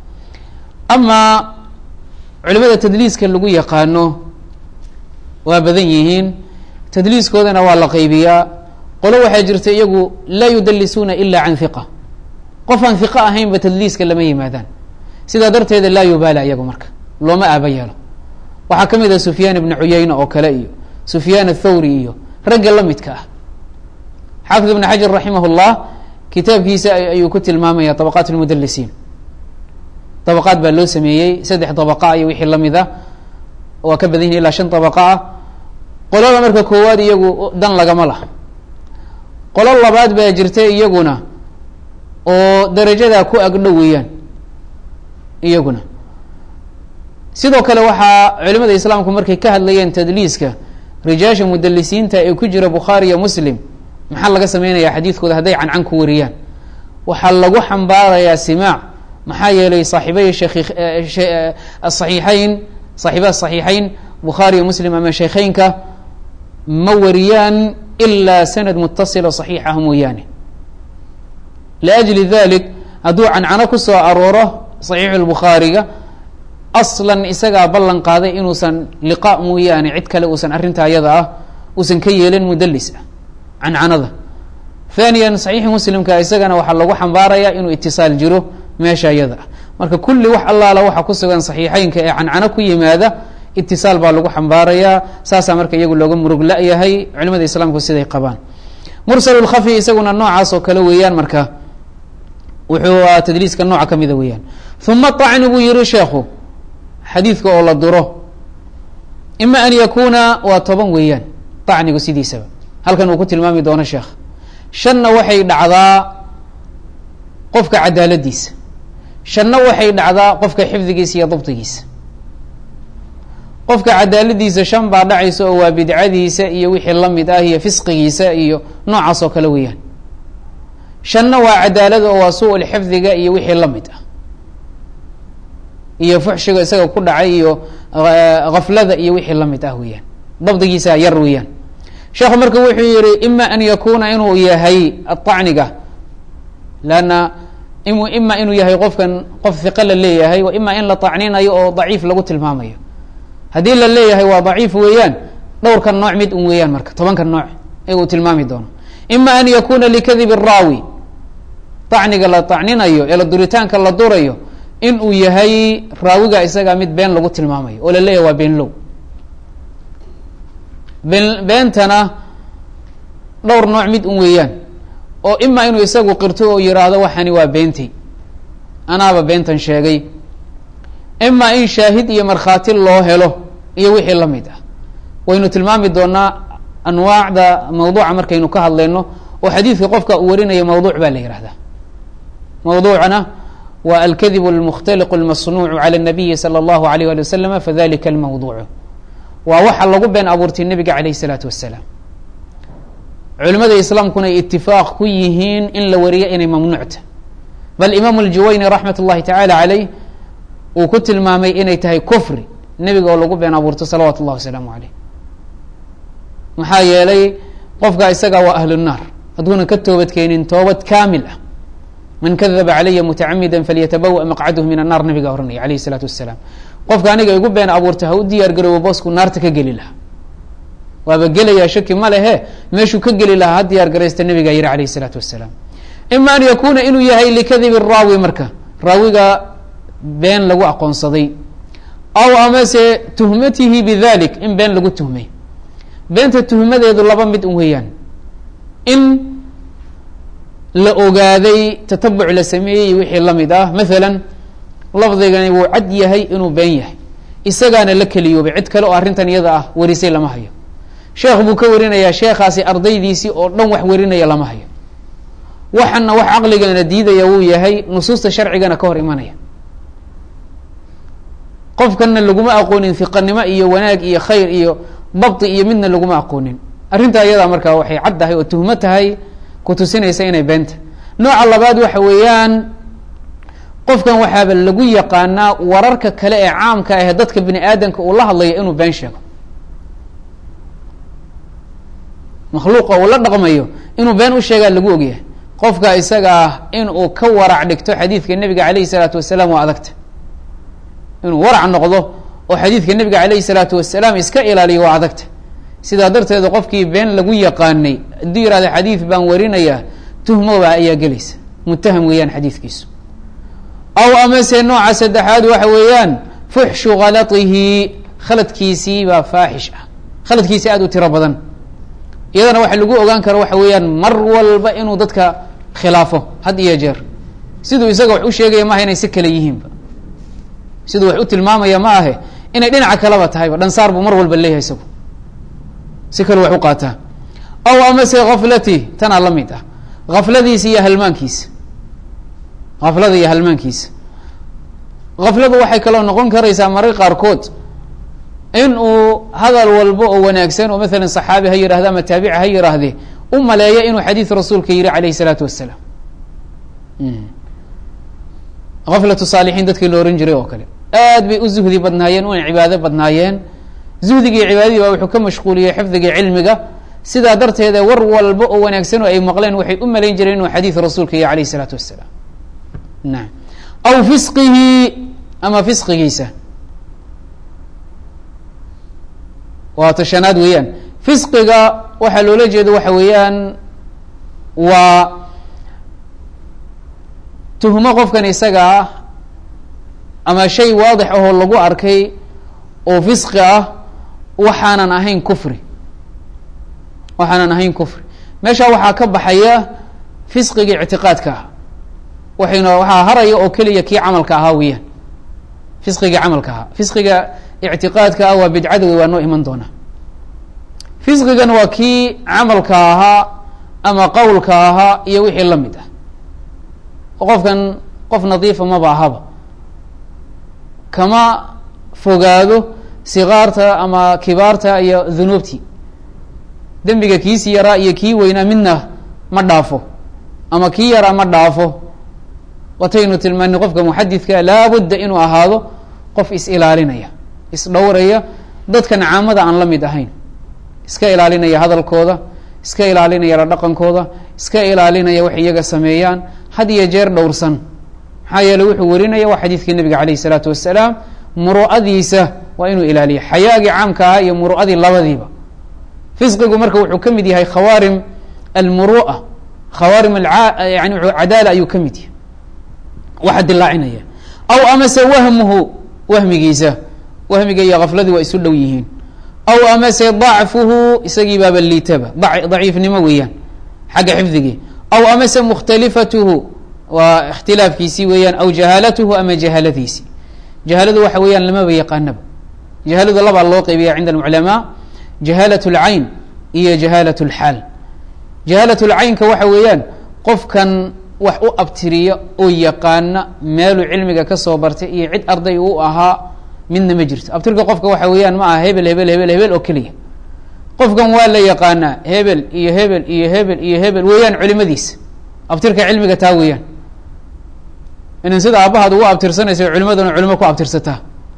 [SPEAKER 1] ama culimada tadliiska lagu yaqaano waa badan yihiin, tadliiskoodana waa la qaybiyaa. qolo waxaa jirta iyagu laa yudalisuuna ila can hiqa, qof aan hiqa ahaynba tadliiska lama yimaadaan. sidaa darteeda laa yubaala iyagu marka looma aaba yeelo. waxaa ka mid ah sufyaan ibna cuyayna oo kale iyo sufyaan athawri iyo ragga la midka ah. xaafid ibn xajar raximah اllah kitaabkiisa ayuu ku tilmaamaya طabaqaat اlmudalisiin. طabaqaad baa loo sameeyey, saddex طabaqa iyo wixii lamid ah, waa ka badan yihin ilaa shan طabaqa ah. qolada marka koowaad iyagu dan lagama laha. qolo labaad baa jirta iyaguna oo darajadaa ku agdhow weeyaan iyaguna. sidoo kale waxaa culimada islaamku markay ka hadlayeen tadliiska rijaasha mudalisiinta ee ku jira bukhaari iyo muslim, maxaa laga sameynaya xadiidkooda hadday cancan ku wariyaan? waxaa lagu xambaarayaa simaac, maxaa yeelay saaxiibay asaxiixayn saaxiibaha saxiixayn bukhaari iyo muslim ama sheekheynka ma wariyaan ilaa sanad mutasila صaxiix ah mooyaane. liajli dalik hadduu cancano ku soo arooro صaxiixu lbukhaariga aslan isagaa ballan qaaday inuusan liqaa mooyaane cid kale uusan arrinta ayada ah uusan ka yeelin mudalis ah cancanada. thaniyan صaxiixi muslimka isagana waxaa lagu xambaarayaa inuu itisaal jiro meesha ayada ah. marka kulli wax allaala waxa ku sugan صaxiixeynka ee cancano ku yimaada itisaal baa lagu xambaarayaa. saasaa marka iyagu looga murug la-yahay culimada islaamku siday qabaan. mursal اlkhafi isaguna noocaas oo kale weeyaan, marka wuxuu tadliiska nooca ka mida weeyaan. uma طacni buu yihi sheekhu xadiidka oo la duro, ima an yakuna waa toban weeyaan طacnigu sidiisaba, halkan uu ku tilmaami doono sheekh. shanna waxay dhacdaa qofka cadaaladiisa, shanna waxay dhacdaa qofka xifdigiisa iyo dabdigiisa. qofka cadaaladiisa shan baa dhacaysa oo waa bidcadiisa iyo wixii lamid ah iyo fisqigiisa iyo noocaas oo kale weeyaan. shanna waa cadaalada oo waa su-ul xifdiga iyo wixii lamid ah iyo fuxshiga isaga ku dhacay iyo gaflada iyo wixii lamid ah weeyaan. dabdigiisa yar weeyaan. sheekhu marka wuxuu yihi ima an yakuna inuu yahay aطacniga lanna ima inuu yahay qofkan qof hiqo la leeyahay wa ima in la طacninayo oo daciif lagu tilmaamayo. haddii la leeyahay waa daciif weeyaan dhowrkan nooc mid un weeyaan marka tobankan nooc ee uu tilmaami doono. ima an yakuna likadib الraawi طacniga la طacninayo ee la duritaanka la durayo in uu yahay raawiga isaga mid been lagu tilmaamayo oo la leeyahay waa been low. been beentana dhowr nooc mid un weeyaan oo ima inuu isagu qirto oo yiraahdo waxani waa beentay anaaba beentan sheegay, ima in shaahid iyo markhaati loo helo iyo wixii lamid ah. waynu tilmaami doonaa anwaacda mawduuca markaynu ka hadlayno oo xadiidka qofka uu warinaya mawduuc baa la yihahdaa. mawduucana waa alkadib اlmukhtaliq اlmasnuucu calى الnabiyi salى اllahu alayh ali waslama fadalika اlmawduucu waa waxa lagu been abuurtay nebiga alayh الsalaatu wasalaam. culimada islaamkuna ay itifaaq ku yihiin in la wariyo inay mamnuucta, bal imaamu اljuwayni raxmat اllahi tacaala caleyh uu ku tilmaamay inay tahay kufri nebiga oo lagu been abuurto salawaatu اllahi wasalaamu aleyh. maxaa yeelay qofka isaga waa ahlu الnaar hadduuna ka toobadkeenin toobad kaamil ah. man kadaba calaya mutacamida falyatabawa maqcadahu min الnar nabiga oranaya alayh الsalaatu wasalaam. qofka aniga igu been abuurta ha u diyaar garoobo boosku naarta ka geli lahaa, waaba gelayaa shaki ma lehe meeshuu ka geli lahaa ha diyaar garaysta nabiga yihi alayh الsalaatu wasalaam. ima an yakuna inuu yahay likadib الraawi marka raawiga been lagu aqoonsaday, aw amase tuhmatihi bidalik in been lagu tuhmay. beenta tuhmadeedu laba mid un weeyaan, in la ogaaday tatabuc la sameeyey wixii lamid ah. maala lafdigani wuu cad yahay inuu been yahay, isagaana la keliyoobay, cid kale oo arrintan iyada ah warisay lama hayo. sheekh buu ka warinayaa, sheekhaasi ardaydiisii oo dhan wax warinaya lama hayo. waxana wax caqligana diidaya wuu yahay, nusuusta sharcigana ka hor imanaya. qofkana laguma aqoonin hiqanimo iyo wanaag iyo khayr iyo dabti iyo midna laguma aqoonin. arrinta iyada markaa waxay cad tahay oo tuhmo tahay kutusinaysa inay beenta. nooca labaad waxa weeyaan qofkan waxaaba lagu yaqaanaa wararka kale ee caamka ah dadka bini aadamka uu la hadlayo inuu been sheego. makhluuqa uu la dhaqmayo inuu been u sheegaa lagu ogyahay. qofka isaga ah inuu ka warac dhigto xadiidka nebiga alayh الsalaatu wasalaam waa adagta. inuu warac noqdo oo xadiidka nebiga alayh الsalaatu wasalaam iska ilaaliyo waa adagta. sidaa darteeda qofkii been lagu yaqaanay hadduu yihahdo xadiid baan warinayaa tuhmoba ayaa gelaysa, mutaham weeyaan xadiidkiisu. aw amase nooca saddexaad waxa weeyaan fuxshu khalatihi, khaladkiisii baa faaxish ah, khaladkiisi aad u tiro badan. iyadana waxa lagu ogaan karo waxa weeyaan mar walba inuu dadka khilaafo had iyo jeer. siduu isaga wax u sheegaya maaha inay si kale yihiinba, siduu wax u tilmaamaya ma ahe inay dhinaca kaleba tahayba. dhansaar buu mar walba leeyahay isagu, si kale wax u qaataa. aw amase gaflati, tanaa la mid ah, gafladiisa iyo halmaankiisa. gaflada iyo halmaankiisa. gafladu waxay kaloo noqon karaysaa marar qaarkood in uu hadal walba oo wanaagsan oo maalan saxaabi ha yihahda ama taabici ha yihaahdee u maleeya inuu xadiid rasuulka yihi alayh الsalaatu wasalaam. gaflatu saalixiin dadkii la oran jiray oo kale aad bay u zuhdi badnaayeen, una cibaado badnaayeen. zuhdigii cibaadadii baa wuxuu ka mashquuliyey xifdigii cilmiga. sidaa darteeda war walba oo wanaagsan oo ay maqleen waxay u malayn jireen inuu xadiid rasuulka yihi alayh الsalaatu wasalaam. naam. aw fisqihi ama fisqigiisa waa tashanaad weeyaan. fisqiga waxaa loola jeedo waxa weeyaan waa tuhmo qofkan isaga ah ama shay waadix ahoo lagu arkay oo fisqi ah waxaanan ahayn kufri, waxaanan ahayn kufri. meesha waxaa ka baxaya fisqigii ictiqaadka ah, waxayna waxaa haraya oo keliya kii camalka ahaa weeyaan, fisqigii camalka ahaa. fisqiga ictiqaadka ah waa bidcada wey, waa noo iman doonaa. fisqigan waa kii camalka ahaa ama qowlka ahaa iyo wixii lamid ah. qofkan qof nadiifa maba ahaba, kama fogaado sigaarta ama kibaarta iyo dunuubtii dembiga kiisii yaraa iyo kii weynaa midna ma dhaafo ama kii yaraa ma dhaafo wataynu tilmaanay qofka muxadidka laabudda inuu ahaado qof is ilaalinaya is dhowraya dadkan caamada aan la mid ahayn iska ilaalinaya hadalkooda iska ilaalinaya la dhaqankooda iska ilaalinaya wax iyaga sameeyaan had iyo jeer dhowrsan maxaa yeeley wuxuu warinaya waa xadiidkii nabiga calayh isalaatu wasalaam muru'adiisa waa inuu ilaaliyo xayaagii caamka ahaa iyo muru'adii labadiiba fisqigu marka wuxuu ka mid yahay khawaarim almuru'a khawaarim yani cadaala ayuu ka mid yahay waxa dilaacinaya aw amase wahmuhu wahmigiisa wahmiga iyo kafladii waa isu dhow yihiin aw amase dacfuhu isagii baaba liitaba daciifnimo weeyaan xagga xifdigii aw amase mukhtalifatuhu waa ikhtilaafkiisii weeyaan aw jahaalatuhu ama jahaaladiisii jahaaladu waxa weeyaan lamaba yaqaanaba jahaaladu labaa loo qeybiya cinda alculamaa jahaalat اlcayn iyo jahaalat اlxaal jahaalat اlcaynka waxa weeyaan qofkan wax u abtiriya oo yaqaana meeluu cilmiga ka soo bartay iyo cid arday u ahaa midna ma jirto abtirka qofka waxa weeyaan ma aha hebel hebel hebel hebel oo keliya qofkan waa la yaqaanaa hebel iyo hebel iyo hebel iyo hebel weeyaan culimadiisa abtirka cilmiga taa weeyaan inan sida aabbahaad ugu abtirsanaysa culimaduna culimo ku abtirsataa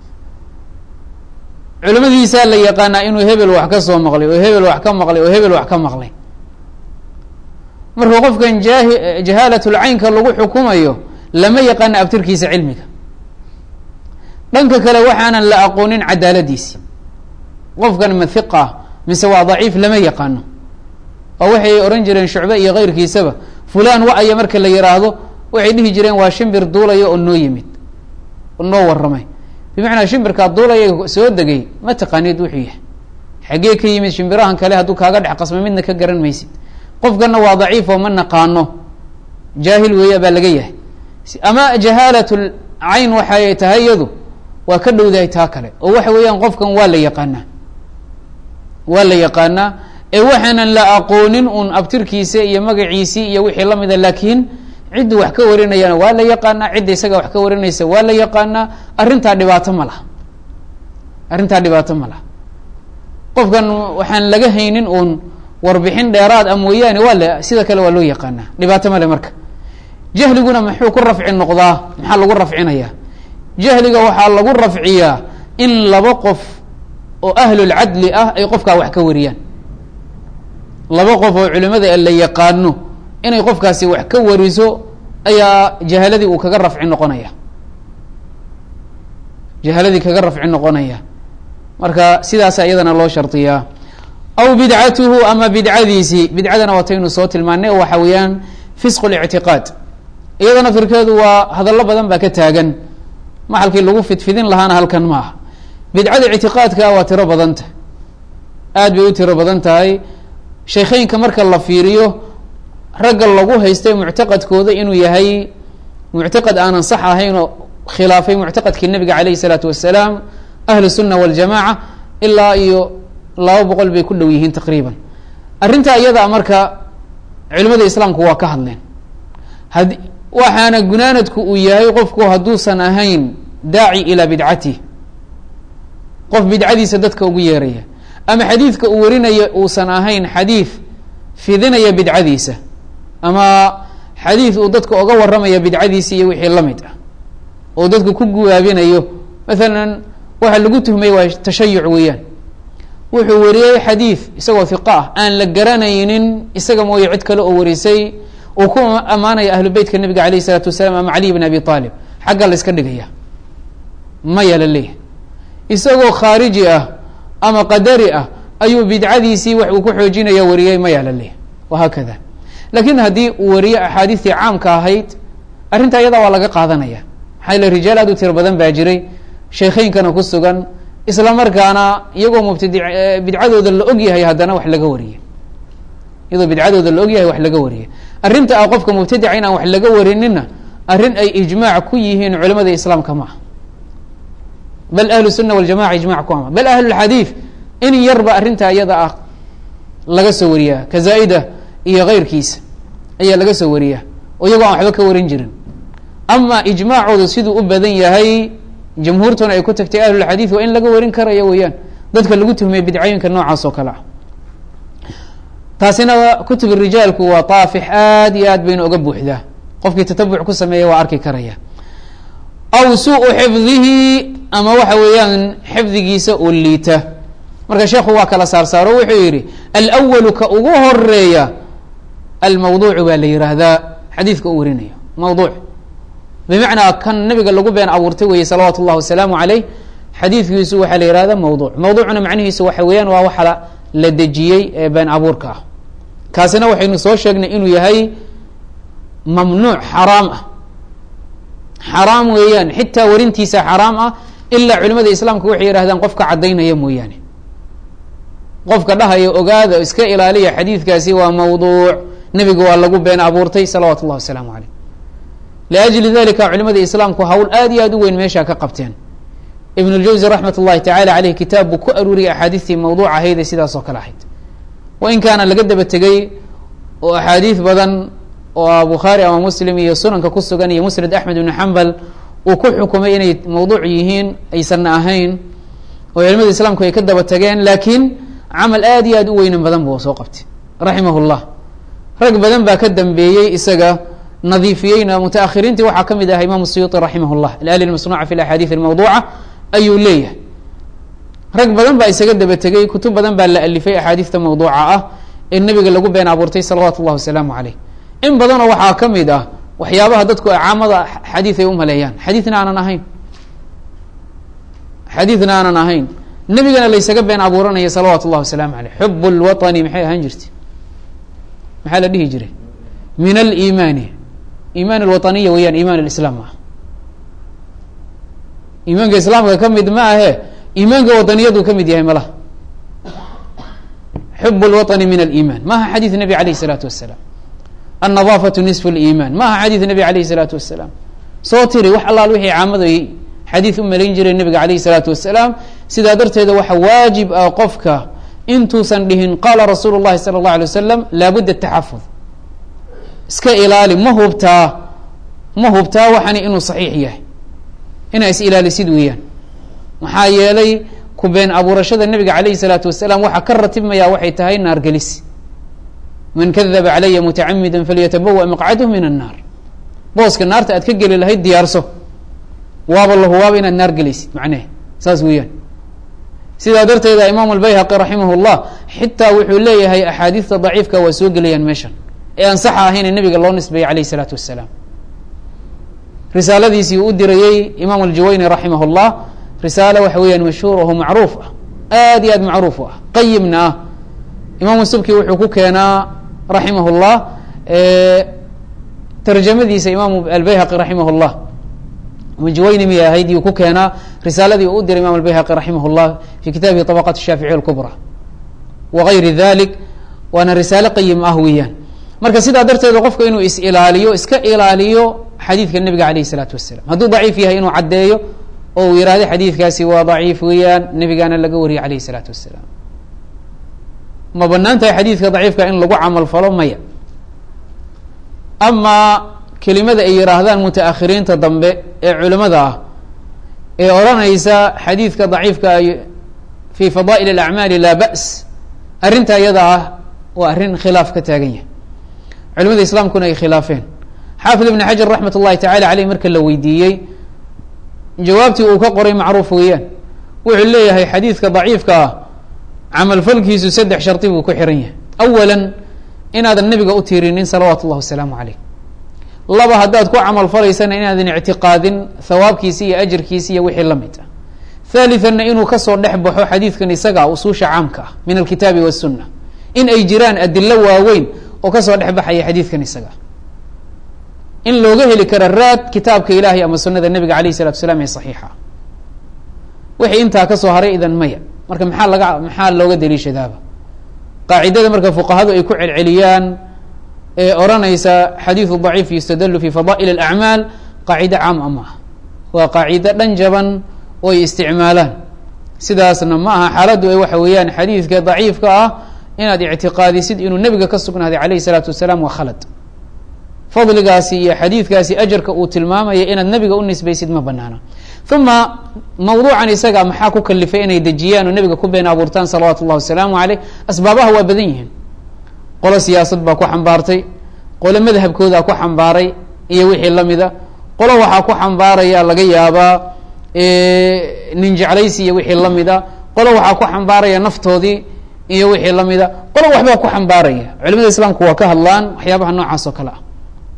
[SPEAKER 1] culimadiisaa la yaqaanaa inuu hebel wax ka soo maqlay oo hebel wax ka maqlay oo hebel wax ka maqlay marka qofkan jahi jahaalatulcaynka lagu xukumayo lama yaqaana abtirkiisa cilmiga dhanka kale waxaanan la aqoonin cadaaladiisi qofkan ma hiqa mise waa daciif lama yaqaano oo waxay ohan jireen shucbe iyo keyrkiisaba fulan wa-aya marka la yiraahdo waxay dhihi jireen waa shimbir duulaya oo noo yimid oo noo warramay bimacnaa shimbirkaa duulaya soo degay ma taqaanid wuxuu yahay xaggee ka yimid shimbirahan kale hadduu kaaga dhex qasma midna ka garan maysid qofkana waa daciif oo ma naqaano jaahil weeya baa laga yahay ama jahaalat cayn waxay tahay iyadu waa ka dhowdahay taa kale oo waxa weeyaan qofkan waa la yaqaanaa waa la yaqaanaa ee waxaanan la aqoonin un abtirkiisa iyo magaciisii iyo wixii lamida laakiin cidduu wax ka warinayana waa la yaqaanaa cidda isaga wax ka warinaysa waa la yaqaanaa arrintaa dhibaato ma laha arrintaa dhibaato ma laha qofkan waxaan laga haynin uun warbixin dheeraad a mooyaane waa la sida kale waa loo yaqaanaa dhibaato male marka jahliguna muxuu ku rafci noqdaa maxaa lagu rafcinayaa jahliga waxaa lagu rafciyaa in laba qof oo ahlulcadli ah ay qofkaa wax ka wariyaan laba qof oo culimada la yaqaano inay qofkaasi wax ka wariso ayaa jahaaladii uu kaga rafci noqonaya jahaaladii kaga rafci noqonaya marka sidaasa iyadana loo shardiyaa aw bidcatuhu ama bidcadiisii bidcadana waataynu soo tilmaanay oo waxa weeyaan fisqu lictiqaad iyadana firkeedu waa hadallo badan baa ka taagan maxalkii lagu fidfidin lahaana halkan ma aha bidcada ictiqaadka waa tiro badanta aad bay u tiro badan tahay sheekheynka marka la fiiriyo ragga lagu haystay muctaqadkooda inuu yahay muctaqad aanan sax ahayn oo khilaafay muctaqadkii nabiga calayh isalaatu wasalaam ahlu sunna waljamaca ilaa iyo laba boqol bay ku dhow yihiin taqriiban arrintaa iyada marka culimada islaamku waa ka hadleen had waxaana gunaanadku uu yahay qofku hadduusan ahayn daaci ilaa bidcatih qof bidcadiisa dadka ugu yeeraya ama xadiidka uu warinaya uusan ahayn xadiid fidinaya bidcadiisa ama xadiid uu dadka oga warramaya bidcadiisa iyo wixii la mid ah oo dadku ku guwaabinayo maalan waxa lagu tuhmaya waa tashayuc weeyaan wuxuu wariyey xadiid isagoo hiqa ah aan la garanaynin isaga mooye cid kale oo warisay uu ku ammaanaya ahlu beytka nabiga alayh isalaatu wasalaam ama caliy bn abi aalib xagga la iska dhigaya maya la leeyahay isagoo khaariji ah ama qadari ah ayuu bidcadiisii wax uu ku xoojinaya wariyey maya la leeyahay wahaakada laakiin haddii uu wariyo axaadiistii caamka ahayd arrintaa iyadaa waa laga qaadanaya maxaa yale rijaal aad u tiro badan baa jiray sheekeynkana ku sugan isla markaana iyagoo mubtadi bidcadooda la og yahay haddana wax laga wariyey iyadoo bidcadooda la og yahay wax laga wariyey arrinta ah qofka mubtadica in aan wax laga warinina arrin ay ijmaac ku yihiin culamada islaamka ma aha bal ahlu sunna waljamaca ijmac ku ama bal ahlulxadiid in yarba arrintaa iyada ah laga soo wariyaa kazaa-ida iyo keyrkiisa ayaa laga soo wariyaa oo iyagoo aan waxba ka warin jirin ama ijmaacooda siduu u badan yahay jamhuurtuna ay ku tagtay ahlulxadiid waa in laga warin karayo weeyaan dadka lagu tuhmiyey bidcooyinka noocaas oo kale ah. taasina kutub rijaalku waa taafix aad iyo aad bayna oga buuxdaa, qofkii tatabuc ku sameeya waa arki karaya. aw suu xifdihi, ama waxa weeyaan xifdigiisa oo liita. marka sheekhu waa kala saar saaro wuxuu yidhi alwalu ka ugu horeeya almawduucu baa la yihaahdaa xadiidka u warinayo mawduuc, bimacnaa kan nabiga lagu been abuurtay weeye salawaatu اllahi wasalaamu alayh, xadiidkiisu waxaa la yihahda mawduuc. mawduucna macnihiisu waxa weeyaan waa waxa la dejiyey ee been abuurka ah. kaasina waxaynu soo sheegnay inuu yahay mamnuuc, xaraam ah, xaraam weeyaan, xitaa warintiisa xaraam ah, ilaa culimada islaamka waxay yihahdaan qofka caddaynaya mooyaane. qofka dhahaya ogaada iska ilaaliya xadiidkaasi waa mawduuc, nebiga waa lagu been abuurtay salawaatu اllahi wasalaamu alayh. liajli dalika culimada islaamku hawl aad iyo aad u weyn meeshaa ka qabteen. ibn اljawzi raxmat اllahi tacala aleyh kitaab buu ku aruuriyay axaadiistii mawduuc ahayde sidaas oo kale ahayd. wain kaana laga daba tegey oo axaadiid badan oo bukhaari ama muslim iyo sunanka ku sugan iyo musnad axmed ibn xambal uu ku xukumay inay mawduuc yihiin aysanna ahayn, oo culimada islaamku ay ka daba tageen, laakiin camal aad iyo aad u weynan badan buu soo qabtay raximah llah. rag badan baa ka dambeeyey isaga nadiifiyeyna, mutaahiriintii waxaa ka mid ah imam suyuuطi raximah llah alali masnuuca fi axaadiid اlmawduuca ayuu leeyahay. rag badan baa isaga daba tegey, kutub badan baa la alifay axaadiista mawduuca ah ee nebiga lagu been abuurtay salawaatu اllahi wasalaamu alayh. in badanoo waxaa ka mid ah waxyaabaha dadku caamada xadiid ay u maleeyaan, xadiidna aanan ahayn xadiidna aanan ahayn nebigana laysaga been abuuranaya salawaatu اllahi wasalaamu alayh. xub اlwaطni maxay ahaan jirtay, maxaa la dhihi jiray? min aliimaani, iimaan alwaطaniya weeyaan, iimaan alislaam ah. iimaanka islaamka ka mid ma ahe iimaanka waطaniyadu ka mid yahay malaha. xub اlwaطni min aliiman maaha xadiid nebi alayh الsalaatu wasalaam. النظافة نصف الإيمان maaha xadيiث نبg عليه الصلاaةu وaسلام. soo tiri wax allaal wixii caamada xadiiث u malayn jiray nebiga عalيه الصلاaةu وaسلام. sidaa darteeda waxa waajib ah qofka intuusan dhihin qala rasuul الlahi salى الlaه عليه وسلم laabuda التaxafظ, iska ilaali, ma hubtaa ma hubtaa waxani inuu صaxiix yahay, inaa is ilaalisid weeyaan. maxaa yeelay ku been abuurashada nebiga عalيه الصلاaةu وaسلام waxa ka ratibmaya waxay tahay naar gelis. man kadaba calaya mutacamida falyatabawa maqcadh min الnaar. booska naarta aad ka geli lahayd diyaarso, waaba lahuwaaba inaad naar gelaysid macnehe saas weeyaan. sidaa darteeda imaam اlbayhaqi raximah اllah xitaa wuxuu leeyahay axaadiista daciifka waa soo gelayaan meeshan ee aan saxa ahayn ee nebiga loo nisbeeyey alayh الsalaatu wasalaam. risaaladiisii uu u dirayey imaam اljawayni raximah اllah, risaalo waxa weeyaan mashhuur aho macruuf ah, aad iyo aad macruuf u ah, qayimna ah. imaam subki wuxuu ku keenaa raximah اllah tarjamadiisa imaam albayhaqi raximah اllah, jawayni miy ahayd yuu ku keenaa risaaladii uu u diray imam albayhaqi raximah اllah fi kitaabihi طabaqat الshaaficiya اlkubra wagayri dalik, waana risaalo qayim ah weeyaan. marka sidaa darteeda qofka inuu is ilaaliyo, iska ilaaliyo xadiidka nebiga alayh الsalaatu wasalaam. hadduu daciif yahay inuu caddeeyo oo uu yihahdo xadiidkaasi waa daciif weeyaan, nebigaana laga wariyay alayh الsalaatu wasalaam. ma banaan tahay xadiidka daciifka in lagu camal falo? maya. amaa kelimada ay yihaahdaan mutaakhiriinta dambe ee culimada ah ee odhanaysa xadiidka daciifka fi fadaa'il اlacmaali laa ba's, arrinta iyada ah waa arrin khilaaf ka taagan yahay, culimada islaamkuna ay khilaafeen. xaafid ibn xajar raxmat اllahi tacala aleyh marka la weydiiyey jawaabtii uu ka qoray macruuf weeyaan. wuxuu leeyahay xadiidka daciifka ah camal falkiisu saddex shardi buu ku xiran yahay. awala inaadan nebiga u tiirinin salawaatu اllahi wasalaamu alayh. laba haddaad ku camal falaysana inaadan ictiqaadin hawaabkiisi iyo ajarkiisi iyo wixii la mid ah. haaliثana inuu kasoo dhex baxo xadiidkan isaga usuusha caamka ah min alkitaabi waالsuna, in ay jiraan adilo waaweyn oo kasoo dhex baxaya xadiidkan isaga, in looga heli karo raad kitaabka ilahay ama sunada nebiga alayh الsalatu wasalaam ee صaxiixa. wixii intaa kasoo haray idan maya. marka maxaa laga maxaa looga daliishadaaba qaacidada marka fuqahadu ay ku celceliyaan ee odhanaysa xadiiثu ضaciif yustadlu fi fadaa'il اlacmaal, qaacide caam a maaha, waa qaacide dhan jaban oo ay isticmaalaan. sidaasna ma aha xaaladdu ay waxa weeyaan xadiidka daciifka ah inaad ictiqaadisid inuu nebiga ka sugnaaday alayh الsalaatu wasalaam waa khalad. fadligaasi iyo xadiidkaasi ajarka uu tilmaamaya inaad nebiga u nisbaysid ma banaana. uma mawduucan isaga maxaa ku kalifay inay dejiyaan oo nebiga ku been abuurtaan salawaatu اllahi wasalaamu aleyh asbaabaha waa badan yihiin. qolo siyaasad baa ku xambaartay, qolo madhabkoodaa ku xambaaray iyo wixii lamida, qolo waxaa ku xambaaraya laga yaabaa nin jeclaysi iyo wixii lamida, qolo waxaa ku xambaaraya naftoodii iyo wixii lamida, qolo waxbaa ku xambaaraya. culimada islaamku waa ka hadlaan waxyaabaha noocaas oo kale ah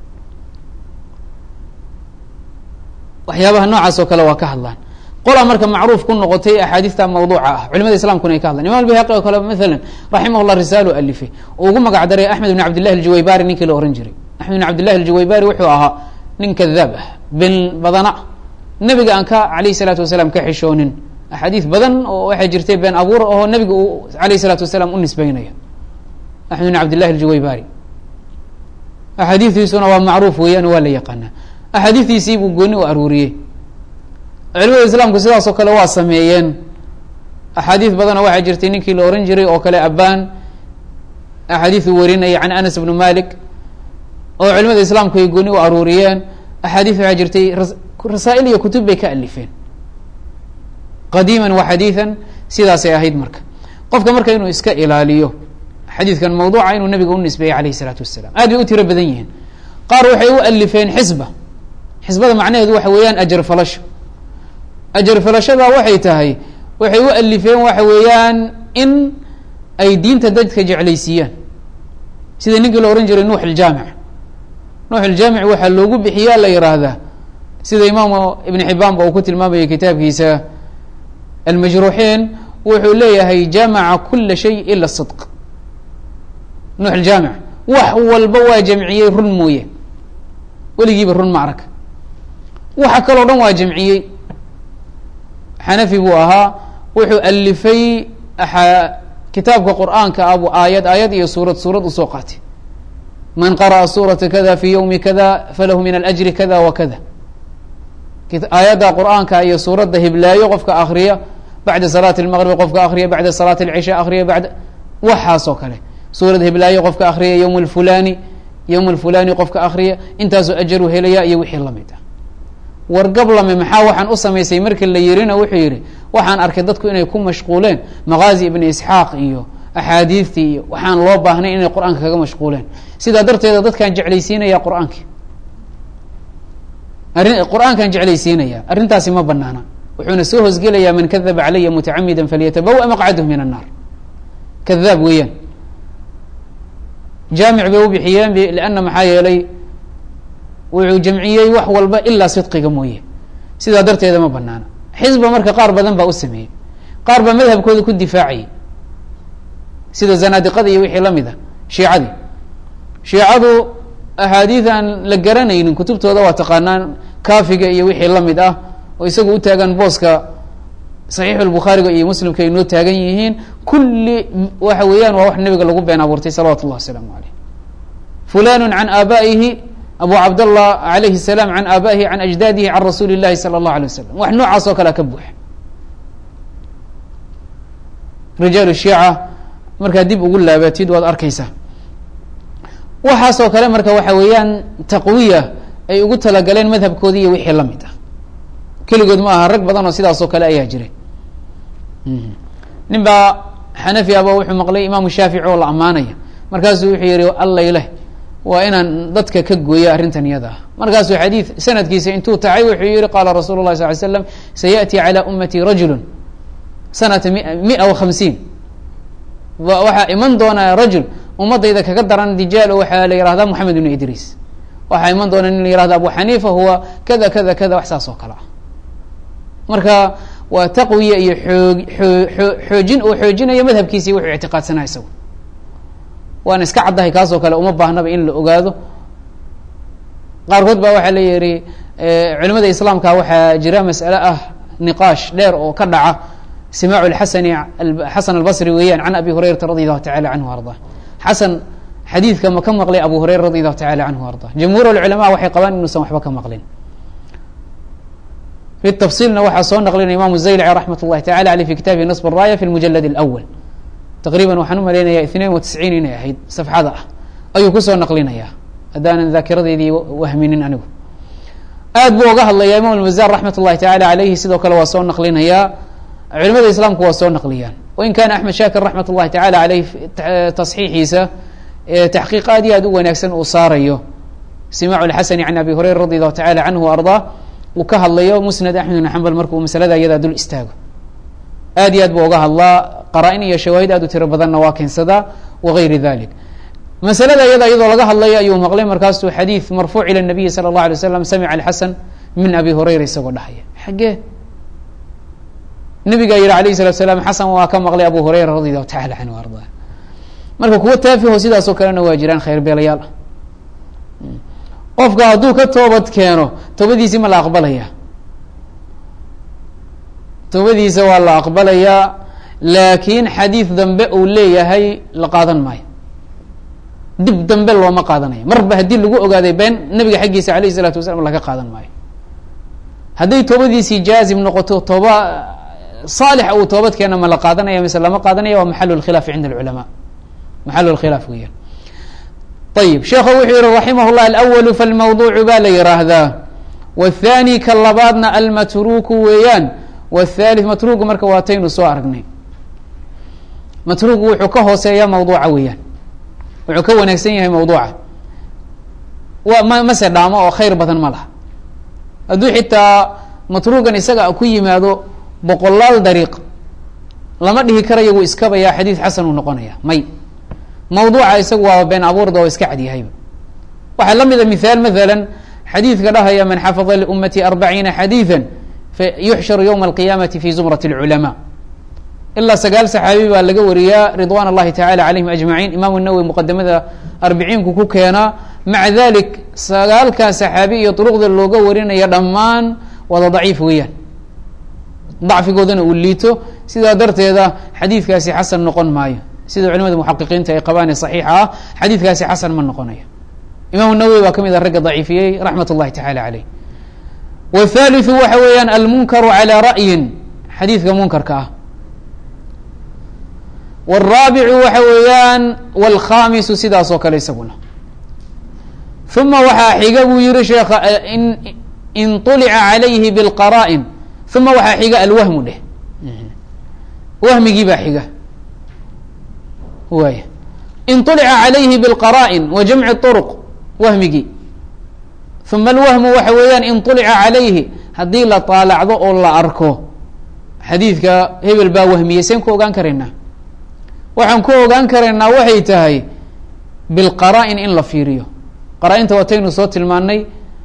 [SPEAKER 1] waxyaabaha noocaas oo kale waa ka hadlaan. qolaa marka macruuf ku noqotay axaadiista mawduuca ah culimada islamkuna ay ka hadlaan. imam albayhaqi oo kale maala raximah llah risaalo alifay oo ugu magac daray axmed ibn cabdillahi aljuwaybari ninkii la ohan jiray. axmed ibn cabdillahi aljuwaybari wuxuu ahaa nin kadaab ah, ben badana, nebiga aan ka alayh salaatu wasalaam ka xishoonin. axaadiis badan oo waxay jirtay been abuur oo nebiga uu alayh salaatu wasalaam u nisbeynaya. axmed ibn cabdillahi aljuwaybari axaadiistiisuna waa macruuf weeyaan, waa la yaqaanaa. axaadiistiisii buu gooni u aruuriyey. culimada islaamku sidaas oo kale waa sameeyeen. axaadiis badanoo waxaa jirtay ninkii la ohan jiray oo kale abaan axaadiis uu warinayay can anas bnu malik oo culimada islaamku ay gooni u aruuriyeen. axaadiis waxaa jirtay rasaa'il iyo kutub bay ka alifeen qadiiman wa xadiiثan. sidaasay ahayd marka qofka marka inuu iska ilaaliyo xadiidkan mawduuca inuu nabiga u nisbeeyey alayh الsalaatu wasalaam. aad bay u tiro badan yihiin. qaar waxay u alifeen xisba. xisbada macnaheedu waxa weeyaan ajar falasho. ajar falashada waxay tahay waxay u alifeen waxa weeyaan in ay diinta dadka jeclaysiiyaan, sida ninkii la ohan jiray nuux iljaamic. nuux iljaamic waxaa loogu bixiyaa la yiraahdaa sida imaamu ibn xibaan ba uu ku tilmaamayay kitaabkiisa almajruuxiin, wuxuu leeyahay jamaca kula shay ila sidq. nuux iljaamic wax walba waa jamciyey run mooye, weligiiba run ma arag. waxa kaloo dhan waa jamciyey. xanafi buu ahaa, wuxuu alifay kitaabka qur'aanka abu aayad aayad iyo suurad suurad usoo qaatay. man qara'a suurata kada fi ywmi kada falahu min alajri kada wa kada. aayadda qur'aanka iyo suuradda hiblaayo qofka akriya bacda salaati اlmaqrib, qofka akriya bacda salaati اlcisha, akriya bacda waxaas oo kale. suurad hiblaayo qofka akriya ywm اlfulani ywm اlfulani qofka akriya intaasoo ajaru helaya iyo wixii lamid ah. wargablame maxaa waxaan u samaysay markii la yirina wuxuu yihi waxaan arkay dadku inay ku mashquuleen maqaazi ibn isxaaq iyo axaadiistii iyo waxaan loo baahnay inay qur-aanka kaga mashquuleen. sidaa darteeda dadkaan jeclaysiinaya qur-aanki arrin qur-aankaan jeclaysiinaya. arrintaasi ma banaana. wuxuuna soo hoosgelayaa man kadaba calaya mutacamida falyatabawa maqcadahu min annaar. kadaab weeyaan. jaamic bay u bixiyeen lianna maxaa yeelay wuxuu jamciyey wax walba ilaa sidqiga mooye. sidaa darteeda ma banaana. xisba marka qaar badan baa u sameeyey, qaar baa madhabkooda ku difaacayay sida zanaadiqada iyo wixii lamid a. shiicadii shiicadu axaadiid aan la garanaynin kutubtooda waa taqaanaan, kaafiga iyo wixii lamid ah oo isaga u taagan booska saxiixu lbukhaariga iyo muslimka ay noo taagan yihiin. kulli waxa weeyaan waa wax nabiga lagu been abuurtay salawatu اllah wasalaamu aleyh. fulanu can aabaa'ihi abu cabdالlah alayhi الsalaam can aabaihi can ajdaadihi can rasuuli الlahi salى الlahu alيه wasalam. wax noocaas oo kalea ka buuxa. rijaal shiica markaa dib ugu laabatid waad arkeysaa. waxaasoo kale marka waxa weeyaan taqwiya ay ugu talagaleen madhabkoodii iyo wixii lamid ah. keligood ma aha, rag badan oo sidaasoo kale ayaa jiray. nin baa xanafi aba wuxuu maqlay imaamu shaafici oo la ammaanaya, markaasuu wuxuu yihi allayleh waa inaan dadka ka gooya arrintan iyada ah. markaasuu xadiid sanadkiisa intuu tacay wuxuu yihi qaala rasuulu lahi sal ly slam sayaأti calى umati rajulu sanata mia wa hamsiin. waxaa iman doonaa rajul ummadayda kaga daran dijaal oo waxaa la yihahdaa moxamed ibnu idriis. waxaa iman doona nin la yihahda abu xaniifa huwa kada kada kada wax saas oo kale ah. marka waa taqwiya iyo xoog oo xoojin oo xoojinaya madhabkiisii wuxuu ictiqaadsanaa isagu. waana iska caddahay kaasoo kale uma baahnaba in la ogaado. qaarkood baa waxaa la yihi culimada islaamka waxaa jira mas'ale ah niqaash dheer oo ka dhaca simaacu xasani xasan albasri weeyaan can abi hurayrata radi allahu tacala canhu arda. xasan xadiidka ma ka maqlay abu hurayra radi allahu tacala canhu arda. jamhuur alculamaa waxay qabaan inuusan waxba ka maqlin. fi tafsiilna waxaa soo naqlinaya imam zaylaci raxmat اllahi tacala aleyh fi kitaabihi nasb الraaya fi lmujalad اlأwl. taqriiban waxaan u malaynaya itnain wa tisciin inay ahayd safxada ah ayuu kusoo naqlinaya haddaanan daakiradeydii wahminin anigu. aad buu oga hadlaya imam almazar raxmat ullahi tacala alayhi sidoo kale waa soo naqlinayaa culimada islaamku waa soo naqliyaan wain kana axmed shaakir raxmat ullahi tacala aleyh tasxiixiisa taxqiiq aad iyo aad u wanaagsan uu saarayo simaac lxasani can abi hurayra radi allahu tacala canhu wa ardaa uu ka hadlayo musnad axmed ibn xambal markuu masalada iyadaa dul istaago aad iyo aad buu oga hadlaa qaraa-in iyo shawaahid aad u tiro badanna waa keensadaa wagayri dalik masalada iyada iyadoo laga hadlayo ayuu maqlay markaasuu xadiid marfuuc ila nabiyi sala اllah alay waslam samica alxasan min abi hurayra isagoo dhahaya xaggee nabigaa yihi alayh salatu salaam xasan waa ka maqlay abu hurayra radi allahu tacala canhu a ardaa marka kuwa taafiho sidaasoo kalena waa jiraan khayr beelayaal ah qofka hadduu ka toobad keeno toobadiisi ma la aqbalaya toobadiisa waa la aqbalayaa laakiin xadiid dambe uu leeyahay la qaadan maayo dib dambe looma qaadanayo marba haddii lagu ogaaday been nabiga xaggiisa alayh isalaatu wasalam laga qaadan maayo hadday toobadiisii jaazim noqoto tooba saalix uu toobad keena ma la qaadanaya mise lama qaadanaya waa maxalu lkhilaaf cinda alculamaa maxalu lkhilaaf weeyaan ayib sheekhu wuxuu yihi raximah llah alأwalu falmawduucu baa la yihaahdaa wاthani ka labaadna almatruuku weeyaan wاthalith matruugu marka waataynu soo aragnay matruugu wuxuu ka hooseeya mawduuca weeyaan wuxuu ka wanaagsan yahay mawduuca wa ma mase dhaamo oo khayr badan ma laha hadduu xitaa matruugan isaga ku yimaado boqolaal dariiq lama dhihi karayo wuu iskabayaa xadiid xasan uu noqonaya may mawduuca isagu waa been abuurda oo iska cadyahayba waxaa la mida mithaal maala xadiidka dhahaya man xafada liummati arbaciina xadiiثa fayuxsharu ywma alqiyaamati fi zumrati اlculamaa ilaa sagaal saxaabi baa laga wariyaa ridwan اllahi tacala calayhim ajmaciin imaamu nawowi muqadamada arbiciinku ku keenaa maca dalik sagaalkaa saxaabi iyo duruqda looga warinaya dhammaan wada daciif weeyaan dacfigoodana uu liito sidaa darteeda xadiidkaasi xasan noqon maayo sida culimada muxaqiqiinta ay qabaan ee saxiixa ah xadiidkaasi xasan ma noqonayo imaamu nawowi baa ka mid a ragga daciifiyey raxmat اllahi tacala caleyh wاthalitثu waxa weeyaan almunkaru calى ra'yin xadiidka munkarka ah wاraabicu waxa weeyaan wاlkhamisu sidaas oo kale isaguna uma waxaa xiga buu yihi sheekha in طulica calayhi bاlqara'in uma waxaa xiga alwahmu dheh wahmigii baa xiga waay in طulica calayhi bاlqara'in wa jamci طرq wahmigii uma alwahmu waxa weeyaan in طulica calayhi haddii la طaalacdo oo la arko xadiidka hebel baa wahmiyey seen ku ogaan karaynaa waxaan ku ogaan karaynaa waxay tahay bilqara'in in la fiiriyo qaraa-inta wataynu soo tilmaanay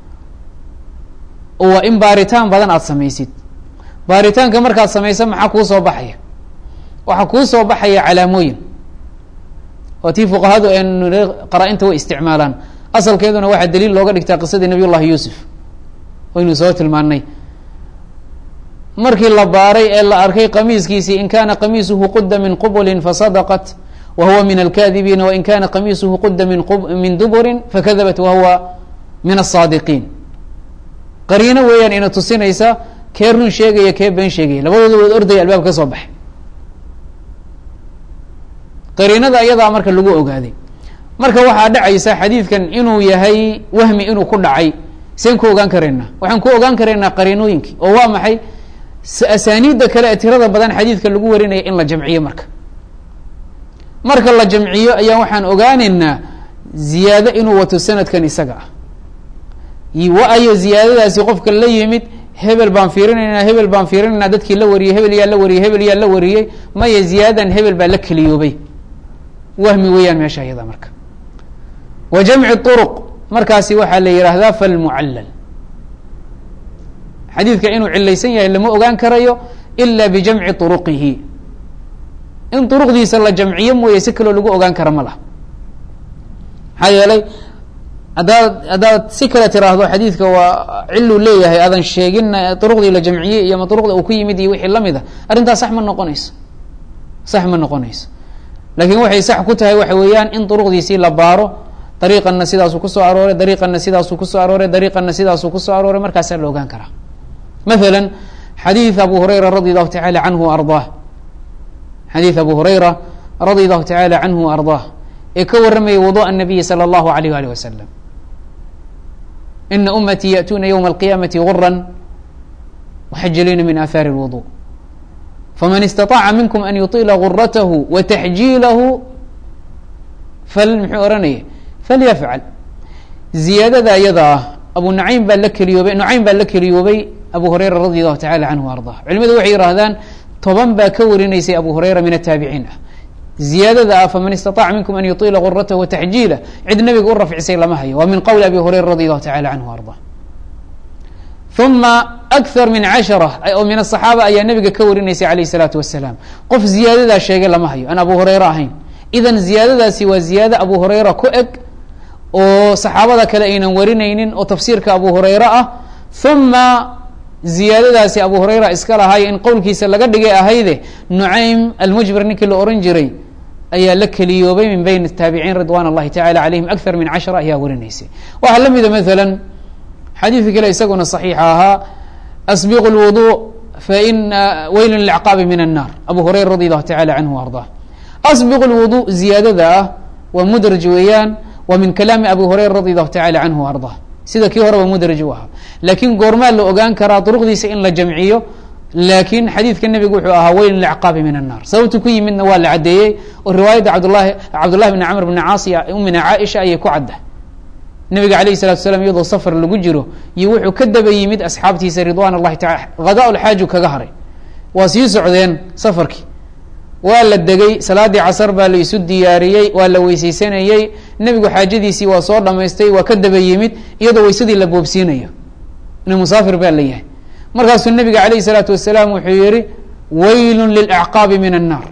[SPEAKER 1] waa in baaritaan badan aada samaysid baaritaanka markaad samaysa maxaa kuu soo baxaya waxaa kuu soo baxaya calaamooyin oo tii fuqahadu aynu qaraa-inta way isticmaalaan asalkeeduna waxaa daliil looga dhigtaa qisadii nabiy llahi yuusuf waynu soo tilmaanay markii la baaray ee la arkay qamiiskiisii in kana qamiisuhu quda min qubulin fasadaqat wa huwa min alkadibiina wain kana qamiisuhu quda min min duburin fakadabat wa huwa min aلsaadiqiin qariino weeyaan ina tusinaysa kee run sheegaya kee been sheegaya labadooda waad ordaya albaab ka soo baxay qariinada ayadaa marka lagu ogaaday marka waxaa dhacaysa xadiidkan inuu yahay wahmi inuu ku dhacay seen ku ogaan karaynaa waxaan ku ogaan karaynaa qariinooyinkii oo waa maxay asaaniidda kale ee tirada badan xadiidka lagu warinaya in la jamciyo marka marka la jamciyo ayaa waxaan ogaaneynaa ziyaado inuu wato sanadkan isaga ah wa-ayo ziyaadadaasi qofka la yimid hebel baan fiirinaynaa hebel baan fiirinaynaa dadkii la wariyey hebel yaa la wariyey hebel yaa la wariyey maya ziyaadadan hebel baa la keliyoobay wahmi weeyaan meesha iyada marka wa jamci طuruq markaasi waxaa la yihaahdaa falmucallal xadiidka inuu cilaysan yahay lama ogaan karayo ila bijamci طuruqihi in duruqdiisa la jamciyo mooye si kaloo lagu ogaan kara ma laha maxaa yeelay haddaad haddaad si kale tiraahdo xadiidka waa ciluu leeyahay aadan sheegin duruqdii la jamciyey iyo ma duruqda uu ku yimid iyo wixii lamid a arrintaas sax ma noqonayso sax ma noqonayso laakiin waxay sax ku tahay waxa weeyaan in duruqdiisii la baaro dariiqanna sidaasuu kusoo arooray dariiqanna sidaasuu kusoo arooray dariiqanna sidaasuu kusoo arooray markaasaa la ogaan karaa maala xadiid abu hurayra radi allahu tacala canhu ardaah xadiid abu hurayra radi allahu tacala canhu ardaah ee ka warramaya wuduء الnabiyi salى اllahu alayh alih wasalam ina umatii ya'tuuna ywma alqiyaamati gura waxajaliina min aahaari اlwuضuء faman istaطaaca minkum an yuطila guratahu wa taxjiilahu fal muxuu ohanaya falyafcal. ziyaadada iyada ah abu nacaym baa la keliyoobay nucaym baa la keliyoobay abu hurayra radi allahu tacala canhu ardah. culimadu waxay yihaahdaan toban baa ka warinaysay abu hurayra min ataabiciin ah. ziyaadada ah faman istaطaca minkum an yuطila guratahu wa taxjiilah cid nabiga u rafcisay lama hayo waa min qowli abi hurayra radi allahu tacala canhu ardah. uma akar min cashara oo min asaxaaba ayaa nabiga ka warinaysay alayh الsalaatu wasalaam. qof ziyaadadaa sheegay lama hayo aan abu hurayra ahayn. idan ziyaadadaasi waa ziyaado abu hurayra ku eg oo saxaabada kale aynan warinaynin oo tafsiirka abu hurayra ah. uma ziyaadadaasi abu hurayra iska lahay in qowlkiisa laga dhigay ahayde nucaym almujbir ninkii la oran jiray ayaa la keliyoobay min bayn taabiciin ridwan اllahi tacala calayhim akar min cashra ayaa warinaysay. waxaa la mida maala xadiidka kale isaguna صaxiixa ahaa asbiqu اlwuضuء faina weylu lcqaabi min الnar abu hurayra radi allahu tacala canhu ardah. asbiqu اlwuضuء ziyaadada ah waa mudraj weeyaan waa min kalaami abi hurayra radi allahu tacala canhu ardah. sida kii horeba mudraj u ahaa laakiin goormaa la ogaan karaa duruqdiisa in la jamciyo. laakiin xadiidka nebigu wuxuu ahaa weyl lcqaabi min الnar sababtu ku yimidna waa la cadeeyey oo riwaayadda cabdlahi cabdullahi bni camr bni caas umina caaisha ayay ku cadda. nabiga alayh الsalatu asalaam iyadoo safar lagu jiro iyo wuxuu ka daba yimid asxaabtiisa ridwan اllahi taala hadaa lxaaju kaga haray waa sii socdeen safarkii waa la degay salaadii casar baa la isu diyaariyey waa la weyseysanayey nebigu xaajadiisii waa soo dhamaystay waa ka daba yimid iyadoo weysadii la boobsiinayo ina musaafir baa la yahay. markaasuu nebiga alayh الsalaatu wasalaam wuxuu yihi weylu lilacqaabi min الnar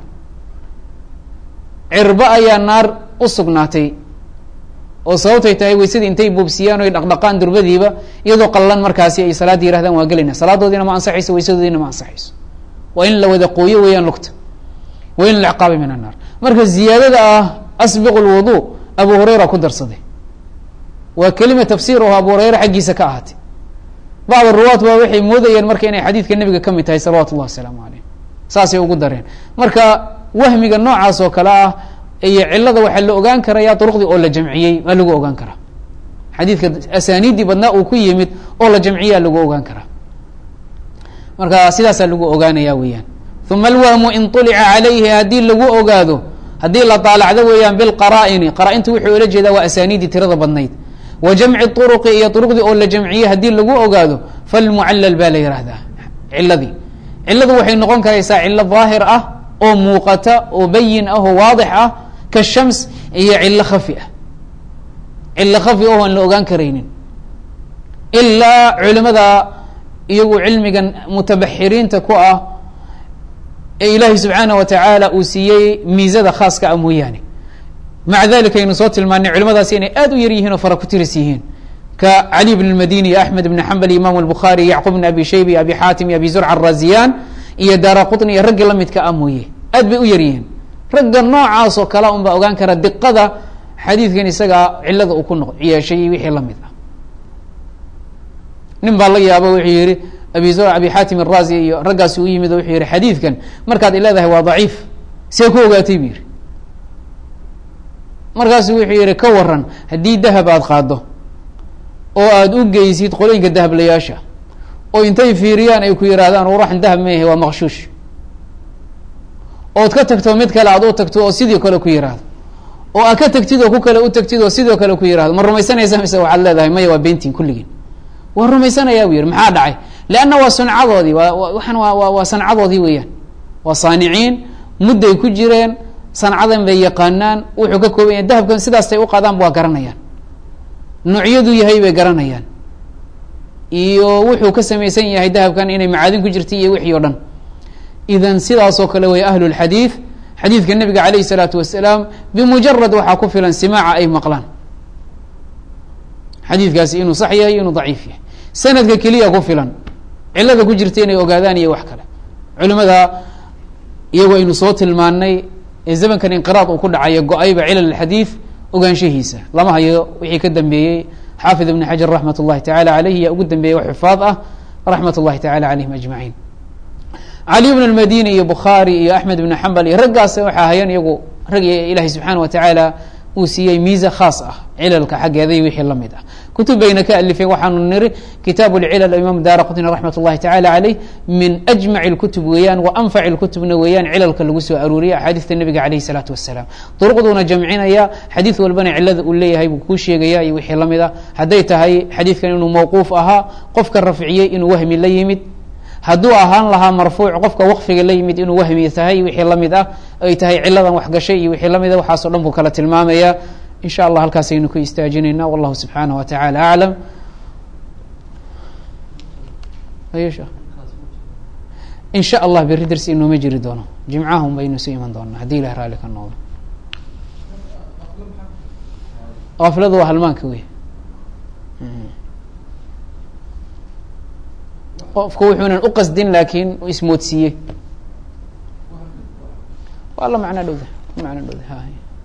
[SPEAKER 1] cirbo ayaa naar u sugnaatay oo sababtay tahay weysadii intay boobsiyaan oy dhaqdhaqaan durbadiiba iyadoo qallan markaasi ay salaadii yihahdaan waa gelayna salaadoodiina ma ansaxayso weysadoodiina ma ansaxayso waa in la wada qooyo weeyaan lugta weyl lcqaabi min الnar. marka ziyaadada ah asbiq اlwuضuء abu hurayra ku darsaday waa kelima tafsir oo abu hurayra xaggiisa ka ahaatay. bacd ruwaat baa waxay moodayeen marka inay xadiidka nebiga kamid tahay salawatu اllah wasalaamu alayh saasay ugu dareen. marka wahmiga noocaas oo kale ah iyo cilada waxaa la ogaan karaya duruqdii oo la jamciyey waa lagu ogaan karaa. xadiidka asaaniiddii badnaa uu ku yimid oo la jamciyaa lagu ogaan karaa. marka sidaasaa lagu ogaanaya weeyaan. uma alwahmu in طulica calayhi haddii lagu ogaado haddii la daalacdo weeyaan bilqaraa'ini qaraa-inta wuxuu ula jeedaa waa asaaniiddii tirada badnayd wa jamci طuruqi iyo duruqdii oo la jamciyey haddii lagu ogaado falmucallal baa la yihahdaa ciladii. ciladu waxay noqon karaysaa cilo daahir ah oo muuqata oo bayin ah oo waadix ah kashams iyo cilo khafi ah cilo khafi oo aan la ogaan karaynin ilaa culimada iyagu cilmigan mutabaxiriinta ku ah ee ilaahay subxaanaه wa tacaala uu siiyey miizada khaaska ah mooyaane. maca dalika aynu soo tilmaanay culimadaasi inay aad u yar yihiin oo fara ku tiris yihiin ka cali bn اmadini iyo axmed bn xambal imam الbukhaari yacqub bn abi shayba iyo abi xaatim iyo abi zurca الraziyaan iyo daara quطni iyo raggii lamidka ah mooye aad bay u yar yihiin. ragga noocaas oo kale un baa ogaan kara diqada xadiidkan isagaa cilada uu ku noq yeeshay wixii lamid ah. nin baa la yaaba wuxuu yihi abi zur abi xaatim الrazi iyo raggaasi u yimid oo wuxuu yihi xadiidkan markaad ileedahay waa daciif see ku ogaatay bu yihi. markaasu wuxuu yihi ka waran haddii dahab aad qaado oo aada u geysid qolooyinka dahablayaasha oo intay fiiriyaan ay ku yihaahdaan waraxan dahab mehe waa maqshuush ood ka tagto mid kale aad u tagto oo sidii kale ku yihahdo oo aad ka tagtid oo ku kale u tagtid oo sidoo kale ku yihahdo ma rumaysanaysa mise waxaad leedahay maya waa bentin kulligiin waa rumaysanayaa bu yihi maxaa dhacay leanna waa suncadoodii waa waxaan waa waa waa sancadoodii weeyaan waa saaniciin mudday ku jireen sancadan bay yaqaanaan wuxuu ka kooban yahay dahabkan sidaastay u qaadaanba waa garanayaan noocyaduu yahay bay garanayaan iyo wuxuu ka samaysan yahay dahabkan inay macaadin ku jirta iyo wixii o dhan. idan sidaasoo kale way ahlu lxadiid xadiidka nebiga calayh الsalaatu wasalaam bimujarad waxaa ku filan simaaca ay maqlaan xadiidkaasi inuu sax yahay inuu daciif yahay sanadka keliya ku filan cilada ku jirta inay ogaadaan iyo wax kale. culimada iyagoo aynu soo tilmaanay ee zamankan inqiraad uu ku dhacayo go-ayba cilal xadiid ogaanshahiisa lama hayo wixii ka dambeeyey xaafid ibn xajar raxmat اllahi tacala aleyh yaa ugu dambeeyey wax xufaad ah raxmat اllahi tacala calayhim ajmaciin. cali bn اmadini iyo bukhaari iyo axmed ibn xambal iyo raggaas waxaa hayeen iyagu rag ilaahay subxaana wa tacaala uu siiyey miisa khaas ah cilalka xaggeeday wixii la mid ah kutub bayna ka alifeen waxaanu niri kitaabu lcilal imaam daara qutni raxmat ullahi tacala caleyh min ajmaci اlkutub weeyaan wa anfaci اlkutubna weeyaan cilalka lagu soo aruuriya axaadiista nebiga calayh الsalaatu wasalaam duruqduuna jamcinaya xadiid walbana cilada uu leeyahay buu kuu sheegaya iyo wixii la mid ah hadday tahay xadiidkan inuu mawquuf ahaa qofka rafciyey inuu wahmi la yimid hadduu ahaan lahaa marfuuc qofka waqfiga la yimid inuu wahmi tahay wixii la mid ah ay tahay ciladan wax gashay iyo wixii la mid ah waxaasoo dhan buu kala tilmaamaya in sha allah halkaas aynu ku istaajinayna wallahu subxaanaه wa taعala aclam in sha allah beri dersi inooma jiri doono jimcahun baynu isu iman doona haddii ilah raali ka noqdo afladu waa halmaanka wey qofku wuxuunan u qasdin laakiin ismoodsiiyey waa la macno dhowda macno dhowda ha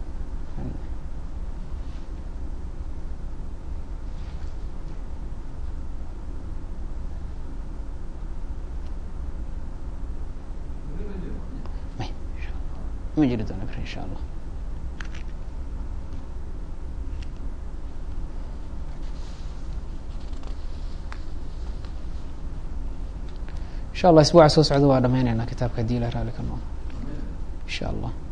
[SPEAKER 1] ma jiri doona beri in sha allah in sha allah isbuuca soo socda waa dhamaynayna kitaabka hadii ilah raali ka noqdo in sha allah